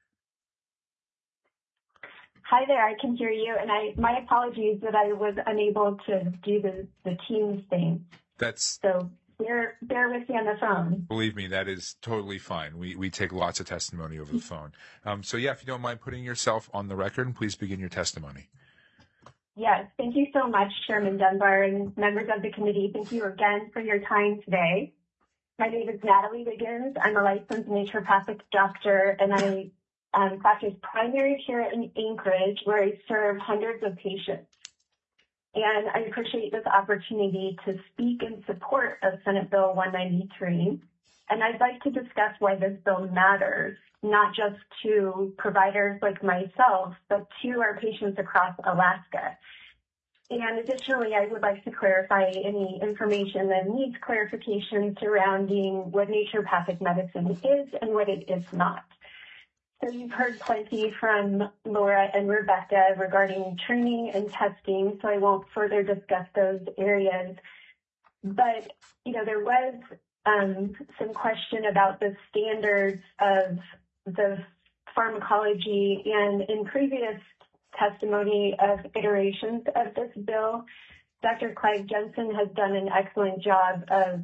Hi there, I can hear you, and my apologies that I was unable to do the Teams thing. So bear with me on the phone. Believe me, that is totally fine. We take lots of testimony over the phone. So yeah, if you don't mind putting yourself on the record, please begin your testimony. Yes, thank you so much, Chairman Dunbar and members of the committee. Thank you again for your time today. My name is Natalie Wiggins. I'm a licensed naturopathic doctor, and I practice primary care in Anchorage, where I serve hundreds of patients. And I appreciate this opportunity to speak in support of Senate Bill 193. And I'd like to discuss why this bill matters, not just to providers like myself, but to our patients across Alaska. And additionally, I would like to clarify any information that needs clarification surrounding what naturopathic medicine is and what it is not. So you've heard plenty from Laura and Rebecca regarding training and testing, so I won't further discuss those areas. But, there was some question about the standards of the pharmacology, and in previous testimony of iterations of this bill, Dr. Clive Jensen has done an excellent job of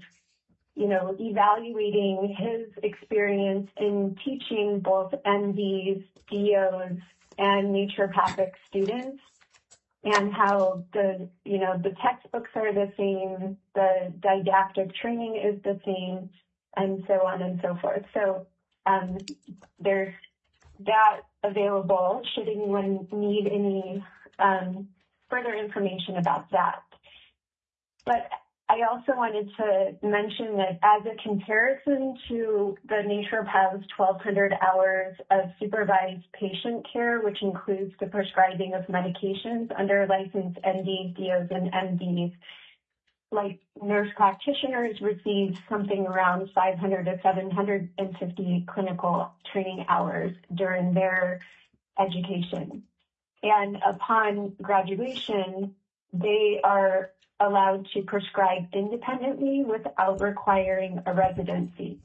evaluating his experience in teaching both MDs, DOs, and naturopathic students, and how the textbooks are the same, the didactic training is the same, and so on and so forth. So there's that available should anyone need any further information about that. But I also wanted to mention that as a comparison to the naturopath's 1,200 hours of supervised patient care, which includes the prescribing of medications under licensed NDs, DOs, and MDs, like nurse practitioners receive something around 500 to 750 clinical training hours during their education. And upon graduation, they are allowed to prescribe independently without requiring a residency.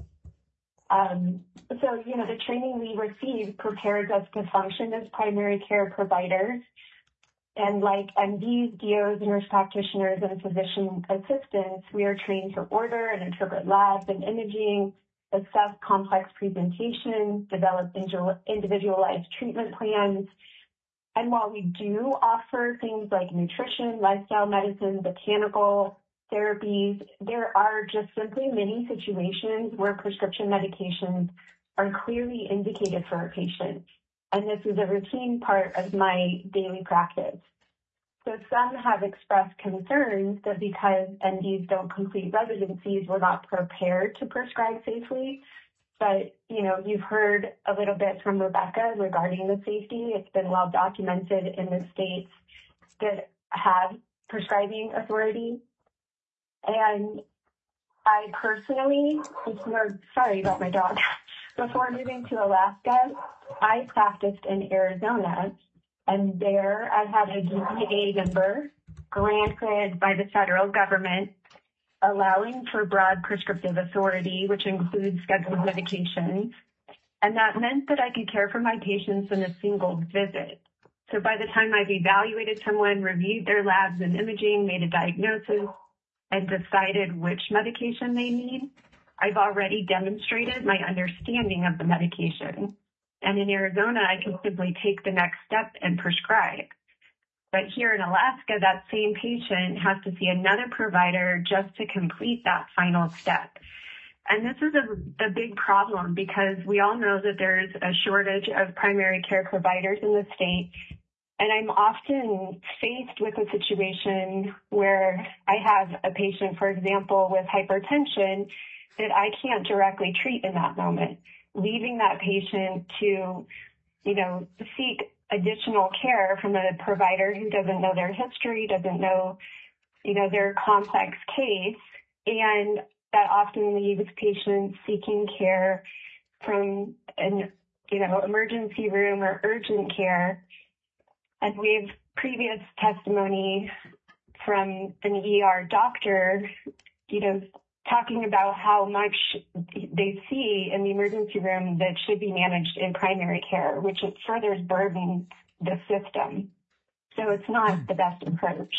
So, the training we receive prepares us to function as primary care providers. And like MDs, DOs, nurse practitioners, and physician assistants, we are trained to order and interpret labs and imaging, assess complex presentations, develop individualized treatment plans. And while we do offer things like nutrition, lifestyle medicine, botanical therapies, there are just simply many situations where prescription medications are clearly indicated for a patient. And this is a routine part of my daily practice. So some have expressed concerns that because MDs don't complete residencies, we're not prepared to prescribe safely. But, you've heard a little bit from Rebecca regarding the safety. It's been well documented in the states that have prescribing authority. And I personally, sorry about my dog, before moving to Alaska, I practiced in Arizona, and there I had a DEA number granted by the federal government allowing for broad prescriptive authority, which includes scheduled medications. And that meant that I could care for my patients in a single visit. So by the time I've evaluated someone, reviewed their labs and imaging, made a diagnosis, and decided which medication they need, I've already demonstrated my understanding of the medication. And in Arizona, I can simply take the next step and prescribe. But here in Alaska, that same patient has to see another provider just to complete that final step. And this is a big problem because we all know that there's a shortage of primary care providers in the state. And I'm often faced with a situation where I have a patient, for example, with hypertension that I can't directly treat in that moment, leaving that patient to, seek additional care from a provider who doesn't know their history, doesn't know, their complex case. And that often leaves patients seeking care from an, emergency room or urgent care. And we have previous testimony from an ER doctor, talking about how much they see in the emergency room that should be managed in primary care, which it further burdens the system. So it's not the best approach.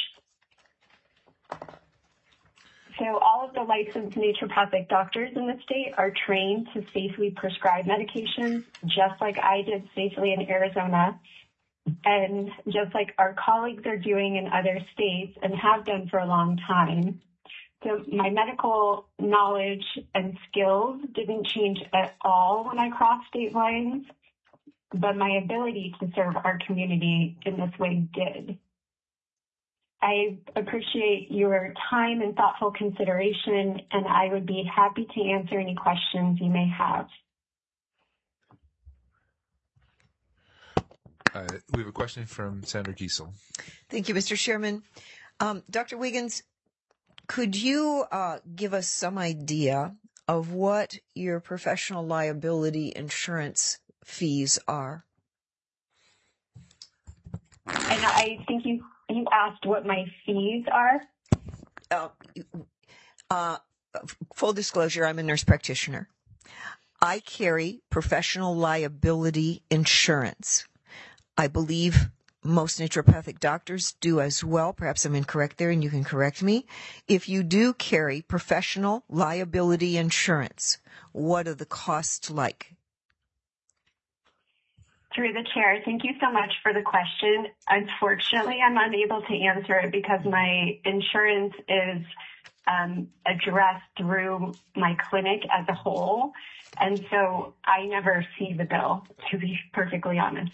So all of the licensed naturopathic doctors in the state are trained to safely prescribe medications, just like I did safely in Arizona, and just like our colleagues are doing in other states and have done for a long time. So my medical knowledge and skills didn't change at all when I crossed state lines, but my ability to serve our community in this way did. I appreciate your time and thoughtful consideration, and I would be happy to answer any questions you may have. We have a question from Senator Giesel. Thank you, Mr. Chairman. Dr. Wiggins, could you give us some idea of what your professional liability insurance fees are? And I think you asked what my fees are. Full disclosure, I'm a nurse practitioner. I carry professional liability insurance. I believe most naturopathic doctors do as well. Perhaps I'm incorrect there, and you can correct me. If you do carry professional liability insurance, what are the costs like? Through the chair, thank you so much for the question. Unfortunately, I'm unable to answer it because my insurance is addressed through my clinic as a whole, and so I never see the bill, to be perfectly honest.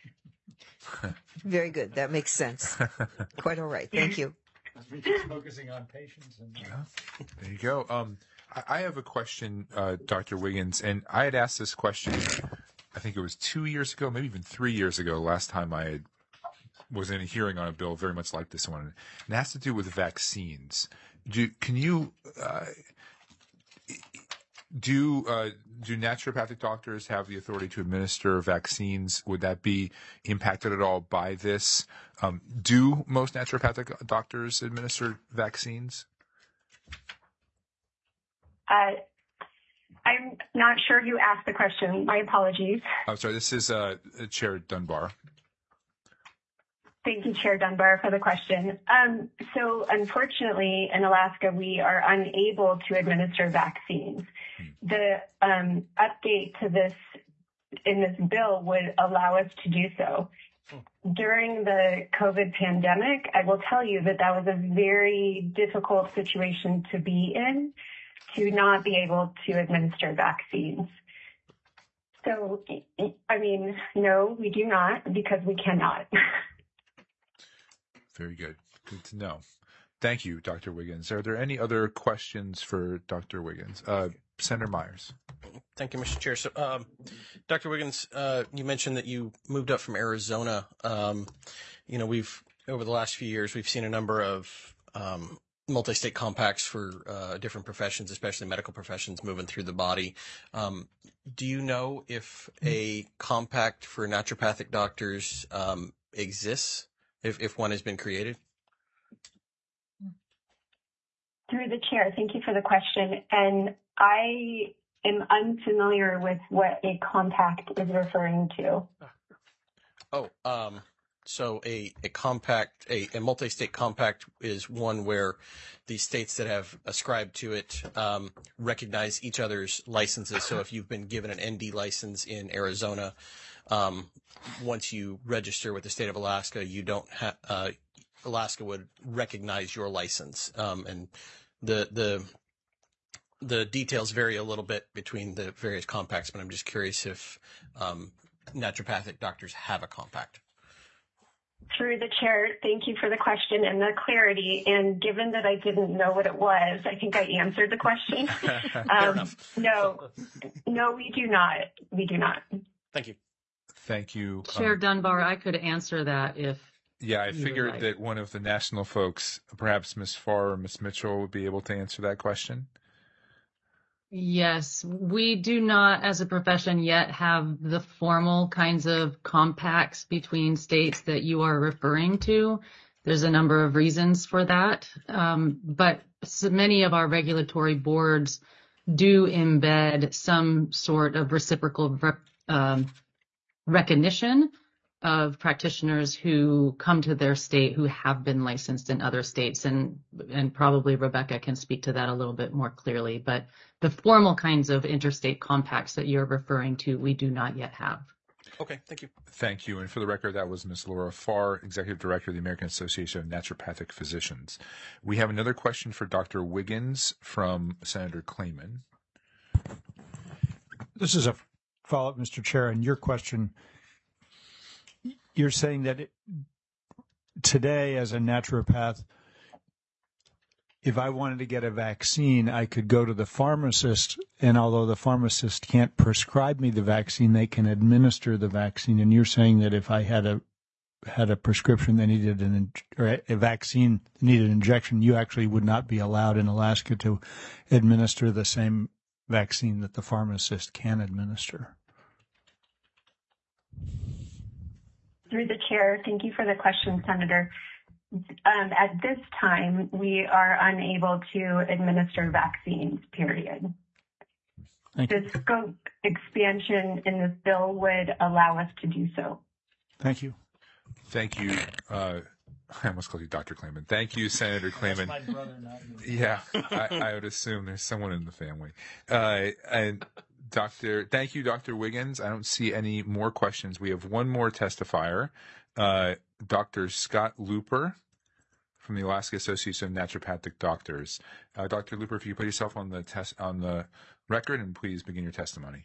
Very good. That makes sense. Quite all right. Thank you. Focusing on patients. There you go. I have a question, Dr. Wiggins, and I had asked this question, I think it was 2 years ago, maybe even 3 years ago, last time I was in a hearing on a bill very much like this one. And it has to do with vaccines. can you do naturopathic doctors have the authority to administer vaccines? Would that be impacted at all by this? Do most naturopathic doctors administer vaccines? I'm not sure who asked the question. My apologies. I'm sorry, this is Chair Dunbar. Thank you, Chair Dunbar, for the question. So unfortunately, in Alaska, we are unable to administer vaccines. The update to this in this bill would allow us to do so. During the COVID pandemic, I will tell you that that was a very difficult situation to be in, to not be able to administer vaccines. So, I mean, no, we do not, because we cannot. Very good. Good to know. Thank you, Dr. Wiggins. Are there any other questions for Dr. Wiggins? Senator Myers. Thank you, Mr. Chair. So, Dr. Wiggins, you mentioned that you moved up from Arizona. We've, over the last few years, we've seen a number of multi-state compacts for different professions, especially medical professions, moving through the body. Do you know if a compact for naturopathic doctors exists, if one has been created? Through the chair, thank you for the question. And I am unfamiliar with what a compact is referring to. So a compact, a multi-state compact is one where the states that have ascribed to it recognize each other's licenses. So if you've been given an ND license in Arizona, once you register with the state of Alaska, you don't have Alaska would recognize your license, and the details vary a little bit between the various compacts. But I'm just curious if naturopathic doctors have a compact. Through the chair, thank you for the question and the clarity. And given that I didn't know what it was, I think I answered the question. No, we do not. We do not. Thank you. Thank you. Chair Dunbar, I could answer that if. Yeah, I figured like. that one of the national folks, perhaps Ms. Farr or Ms. Mitchell, would be able to answer that question. Yes, we do not, as a profession, yet have the formal kinds of compacts between states that you are referring to. There's a number of reasons for that, but so many of our regulatory boards do embed some sort of reciprocal recognition of practitioners who come to their state who have been licensed in other states, and probably Rebecca can speak to that a little bit more clearly. But the formal kinds of interstate compacts that you're referring to, we do not yet have. Okay, thank you. Thank you. And for the record, that was Ms. Laura Farr, Executive Director of the American Association of Naturopathic Physicians. We have another question for Dr. Wiggins from Senator Clayman. This is a follow-up, Mr. Chair, and your question. You're saying that today, as a naturopath, if I wanted to get a vaccine, I could go to the pharmacist, and although the pharmacist can't prescribe me the vaccine, they can administer the vaccine. And you're saying that if I had a prescription that needed or a vaccine needed injection, you actually would not be allowed in Alaska to administer the same vaccine that the pharmacist can administer. Through the chair, thank you for the question, Senator. At this time, we are unable to administer vaccines, period. The scope expansion in this bill would allow us to do so. Thank you. Thank you. I almost called you Dr. Clayman. Thank you, Senator Clayman. That's my brother, not me. Yeah, I would assume there's someone in the family. And thank you, Dr. Wiggins. I don't see any more questions. We have one more testifier, Dr. Scott Looper from the Alaska Association of Naturopathic Doctors. Dr. Looper, if you put yourself on the record, and please begin your testimony.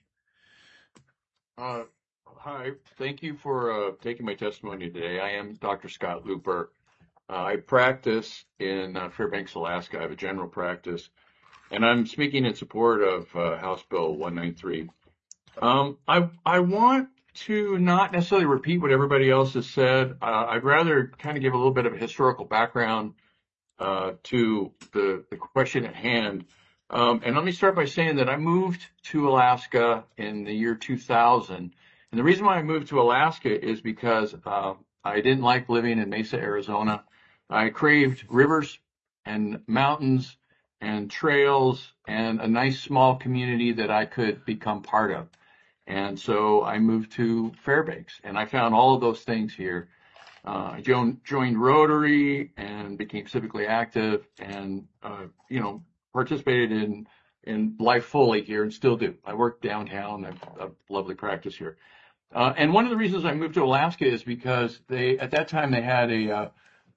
Hi, thank you for taking my testimony today. I am Dr. Scott Looper. I practice in Fairbanks, Alaska. I have a general practice, and I'm speaking in support of House Bill 193. I want to not necessarily repeat what everybody else has said. I'd rather kind of give a little bit of a historical background to the question at hand. And let me start by saying that I moved to Alaska in the year 2000. And the reason why I moved to Alaska is because I didn't like living in Mesa, Arizona. I craved rivers and mountains and trails and a nice small community that I could become part of. And so I moved to Fairbanks, and I found all of those things here. I joined Rotary and became civically active, and participated in life fully here, and still do. I work downtown. I have a lovely practice here. And one of the reasons I moved to Alaska is because at that time they had a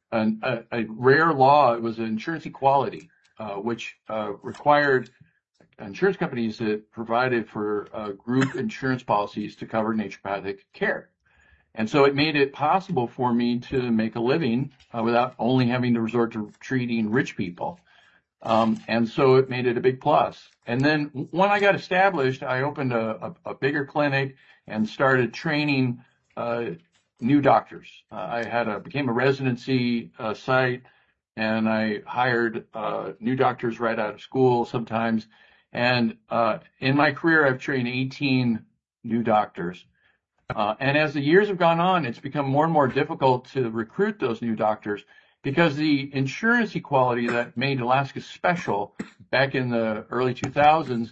rare law. It was insurance equality, which required insurance companies that provided for group insurance policies to cover naturopathic care. And so it made it possible for me to make a living without only having to resort to treating rich people. And so it made it a big plus. And then when I got established, I opened a bigger clinic and started training new doctors. I became a residency site, and I hired new doctors right out of school sometimes. And in my career, I've trained 18 new doctors. And as the years have gone on, it's become more and more difficult to recruit those new doctors because the insurance equality that made Alaska special back in the early 2000s,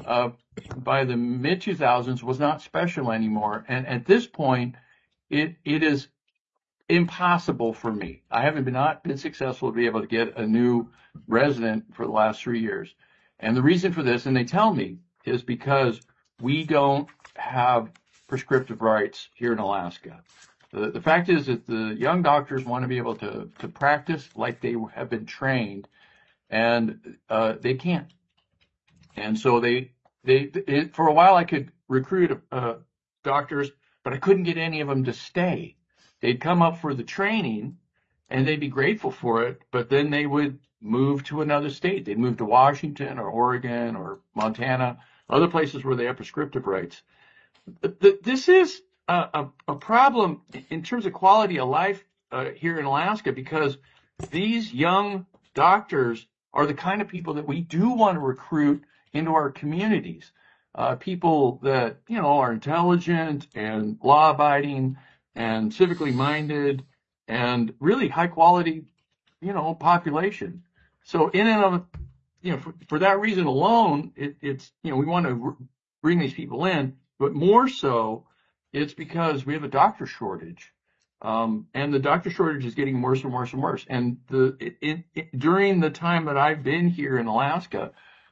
by the mid 2000s was not special anymore. And at this point, it is impossible for me. I haven't not been successful to be able to get a new resident for the last 3 years. And the reason for this, and they tell me, is because we don't have prescriptive rights here in Alaska. The fact is that the young doctors want to be able to practice like they have been trained, and they can't. And so for a while I could recruit doctors, but I couldn't get any of them to stay. They'd come up for the training, and they'd be grateful for it, but then they would move to another state. They'd move to Washington or Oregon or Montana, other places where they have prescriptive rights. This is a problem in terms of quality of life here in Alaska, because these young doctors are the kind of people that we do want to recruit into our communities. People that, are intelligent and law-abiding and civically minded and really high-quality, population. So in and of, for that reason alone, it's we want to bring these people in, but more so, it's because we have a doctor shortage. And the doctor shortage is getting worse and worse and worse. And during the time that I've been here in Alaska,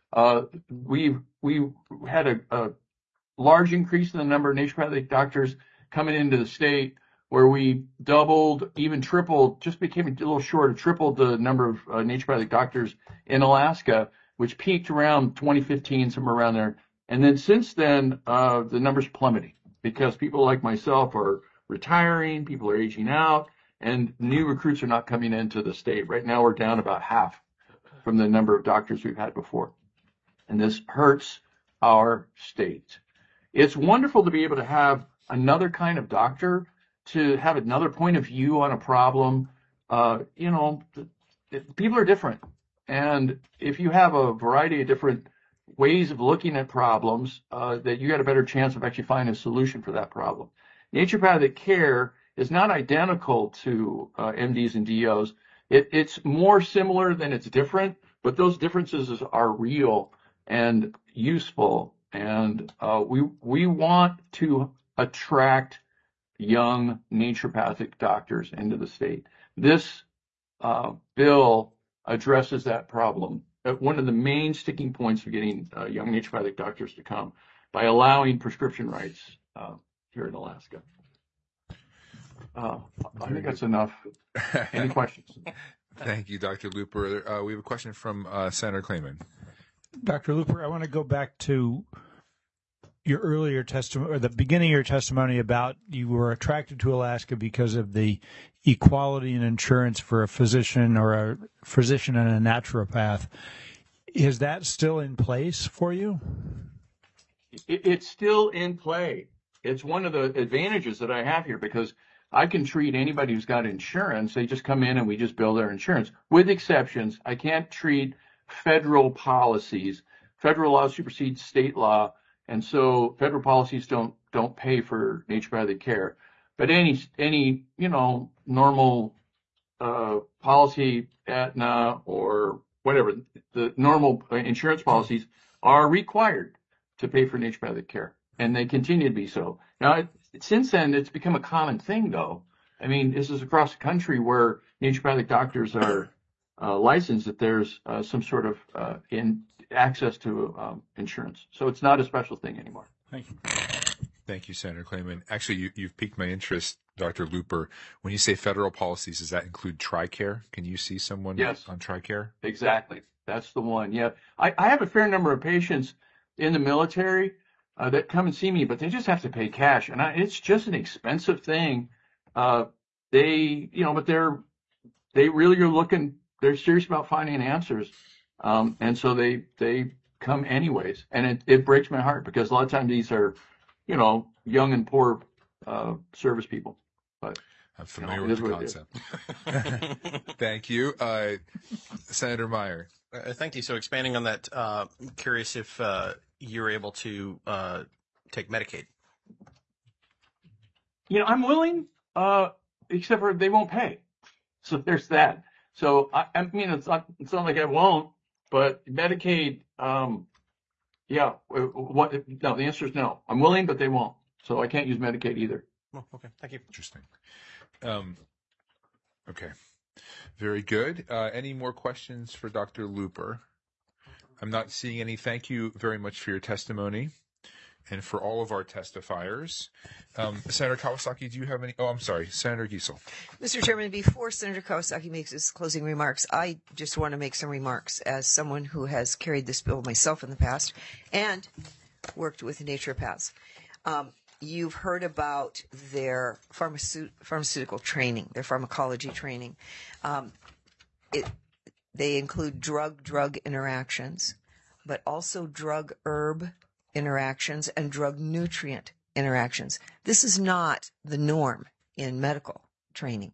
we had a large increase in the number of naturopathic doctors coming into the state, where we doubled, even tripled, just became a little short of tripled the number of naturopathic doctors in Alaska, which peaked around 2015, somewhere around there. And then since then, the numbers plummeting because people like myself are retiring, people are aging out, and new recruits are not coming into the state. Right now, we're down about half from the number of doctors we've had before. And this hurts our state. It's wonderful to be able to have another kind of doctor, to have another point of view on a problem. People are different. And if you have a variety of different ways of looking at problems, that you got a better chance of actually finding a solution for that problem. Naturopathic care is not identical to MDs and DOs. It's more similar than it's different, but those differences are real and useful. And we want to attract young naturopathic doctors into the state. This bill addresses that problem. One of the main sticking points of getting young naturopathic doctors to come by allowing prescription rights here in Alaska. I think that's enough. Any questions? Thank you, Dr. Luper. We have a question from Senator Klayman. Dr. Luper, I want to go back to your earlier testimony, or the beginning of your testimony, about you were attracted to Alaska because of the equality in insurance for a physician or a physician and a naturopath. Is that still in place for you? It's still in play. It's one of the advantages that I have here, because I can treat anybody who's got insurance. They just come in and we just bill their insurance. With exceptions, I can't treat federal policies. Federal law supersedes state law, and so federal policies don't pay for naturopathic care. But any normal policy, Aetna or whatever, the normal insurance policies are required to pay for naturopathic care, and they continue to be so. Now, since then, it's become a common thing, though. I mean, this is across the country where naturopathic doctors are licensed, that there's some sort of access to insurance. So it's not a special thing anymore. Thank you. Thank you, Senator Klayman. Actually, you've piqued my interest, Dr. Luper. When you say federal policies, does that include TRICARE? Can you see someone Yes. on TRICARE? Exactly. That's the one. Yeah. I have a fair number of patients in the military that come and see me, but they just have to pay cash. And it's just an expensive thing. But they really are looking, they're serious about finding answers. And so they come anyways. And it breaks my heart because a lot of times these are, young and poor service people. But I'm familiar with the concept. Thank you. Senator Meyer. Thank you. So expanding on that, I'm curious if you're able to take Medicaid. I'm willing, except for they won't pay. So there's that. So I mean, it's not like I won't, but Medicaid, no, the answer is no. I'm willing, but they won't. So I can't use Medicaid either. Oh, okay. Thank you. Interesting. Okay. Very good. Any more questions for Dr. Luper? I'm not seeing any. Thank you very much for your testimony and for all of our testifiers. Senator Kawasaki, do you have any? Oh, I'm sorry. Senator Giesel. Mr. Chairman, before Senator Kawasaki makes his closing remarks, I just want to make some remarks as someone who has carried this bill myself in the past and worked with naturopaths. You've heard about their pharmaceutical training, their pharmacology training. They include drug-drug interactions, but also drug-herb interactions and drug-nutrient interactions. This is not the norm in medical training.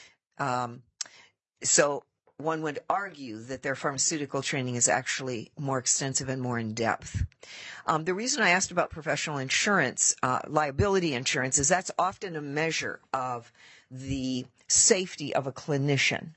So one would argue that their pharmaceutical training is actually more extensive and more in-depth. The reason I asked about professional insurance, liability insurance, is that's often a measure of the safety of a clinician.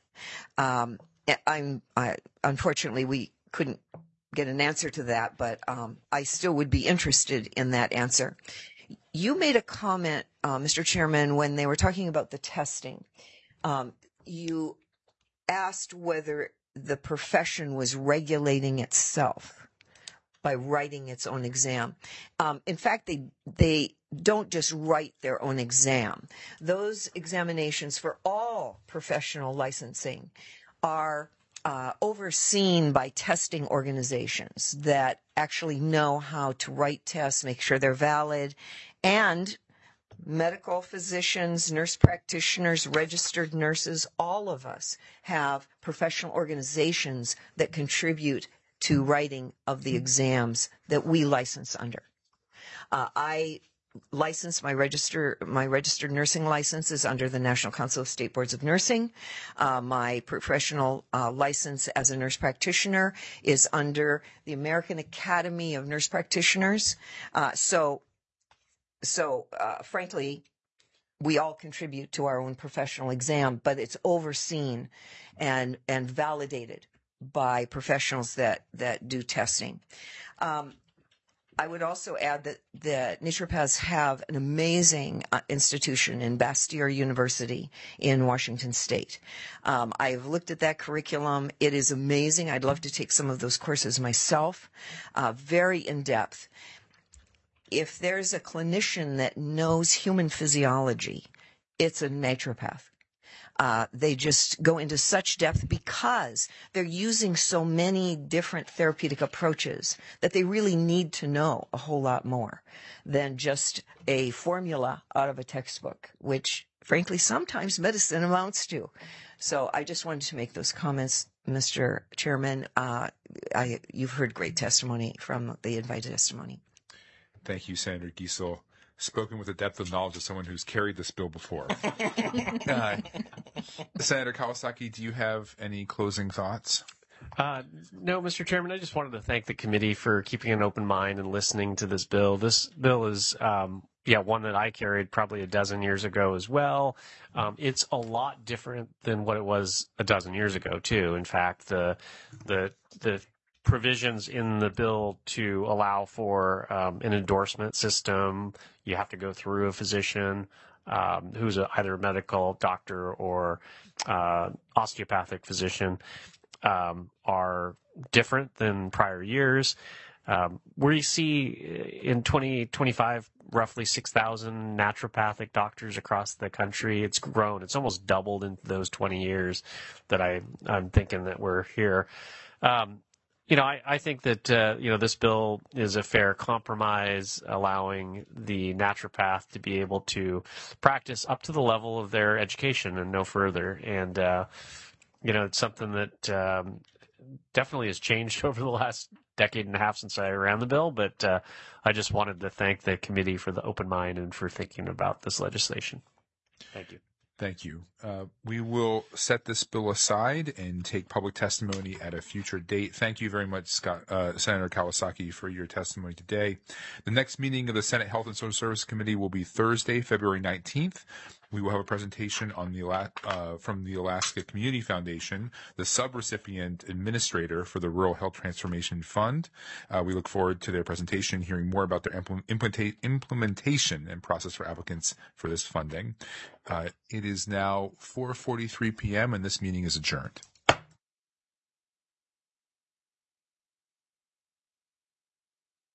Unfortunately, we couldn't get an answer to that, but I still would be interested in that answer. You made a comment, Mr. Chairman, when they were talking about the testing. You asked whether the profession was regulating itself by writing its own exam. In fact, they don't just write their own exam. Those examinations for all professional licensing are overseen by testing organizations that actually know how to write tests, make sure they're valid, and medical physicians, nurse practitioners, registered nurses, all of us have professional organizations that contribute to writing of the exams that we license under. I license my registered nursing license is under the National Council of State Boards of Nursing. My professional license as a nurse practitioner is under the American Academy of Nurse Practitioners. So frankly, we all contribute to our own professional exam, but it's overseen and validated by professionals that do testing. I would also add that naturopaths have an amazing institution in Bastyr University in Washington State. I've looked at that curriculum. It is amazing. I'd love to take some of those courses myself. Very in-depth. If there's a clinician that knows human physiology, it's a naturopath. They just go into such depth because they're using so many different therapeutic approaches that they really need to know a whole lot more than just a formula out of a textbook, which frankly sometimes medicine amounts to. So I just wanted to make those comments, Mr. Chairman. You've heard great testimony from the invited testimony. Thank you, Senator Giesel. spoken with the depth of knowledge of someone who's carried this bill before. Senator Kawasaki, do you have any closing thoughts? No, Mr. Chairman, I just wanted to thank the committee for keeping an open mind and listening to this bill. This bill is, one that I carried probably a dozen years ago as well. It's a lot different than what it was a dozen years ago, too. In fact, the provisions in the bill to allow for an endorsement system, you have to go through a physician who's either a medical doctor or osteopathic physician, are different than prior years. We see in 2025 roughly 6,000 naturopathic doctors across the country. It's grown. It's almost doubled in those 20 years that I'm thinking that we're here. I think that, this bill is a fair compromise, allowing the naturopath to be able to practice up to the level of their education and no further. And, it's something that definitely has changed over the last decade and a half since I ran the bill. But I just wanted to thank the committee for the open mind and for thinking about this legislation. Thank you. Thank you. We will set this bill aside and take public testimony at a future date. Thank you very much, Senator Kawasaki, for your testimony today. The next meeting of the Senate Health and Social Services Committee will be Thursday, February 19th. We will have a presentation on from the Alaska Community Foundation, the subrecipient administrator for the Rural Health Transformation Fund. We look forward to their presentation, hearing more about their implementation and process for applicants for this funding. It is now 4:43 p.m. and this meeting is adjourned.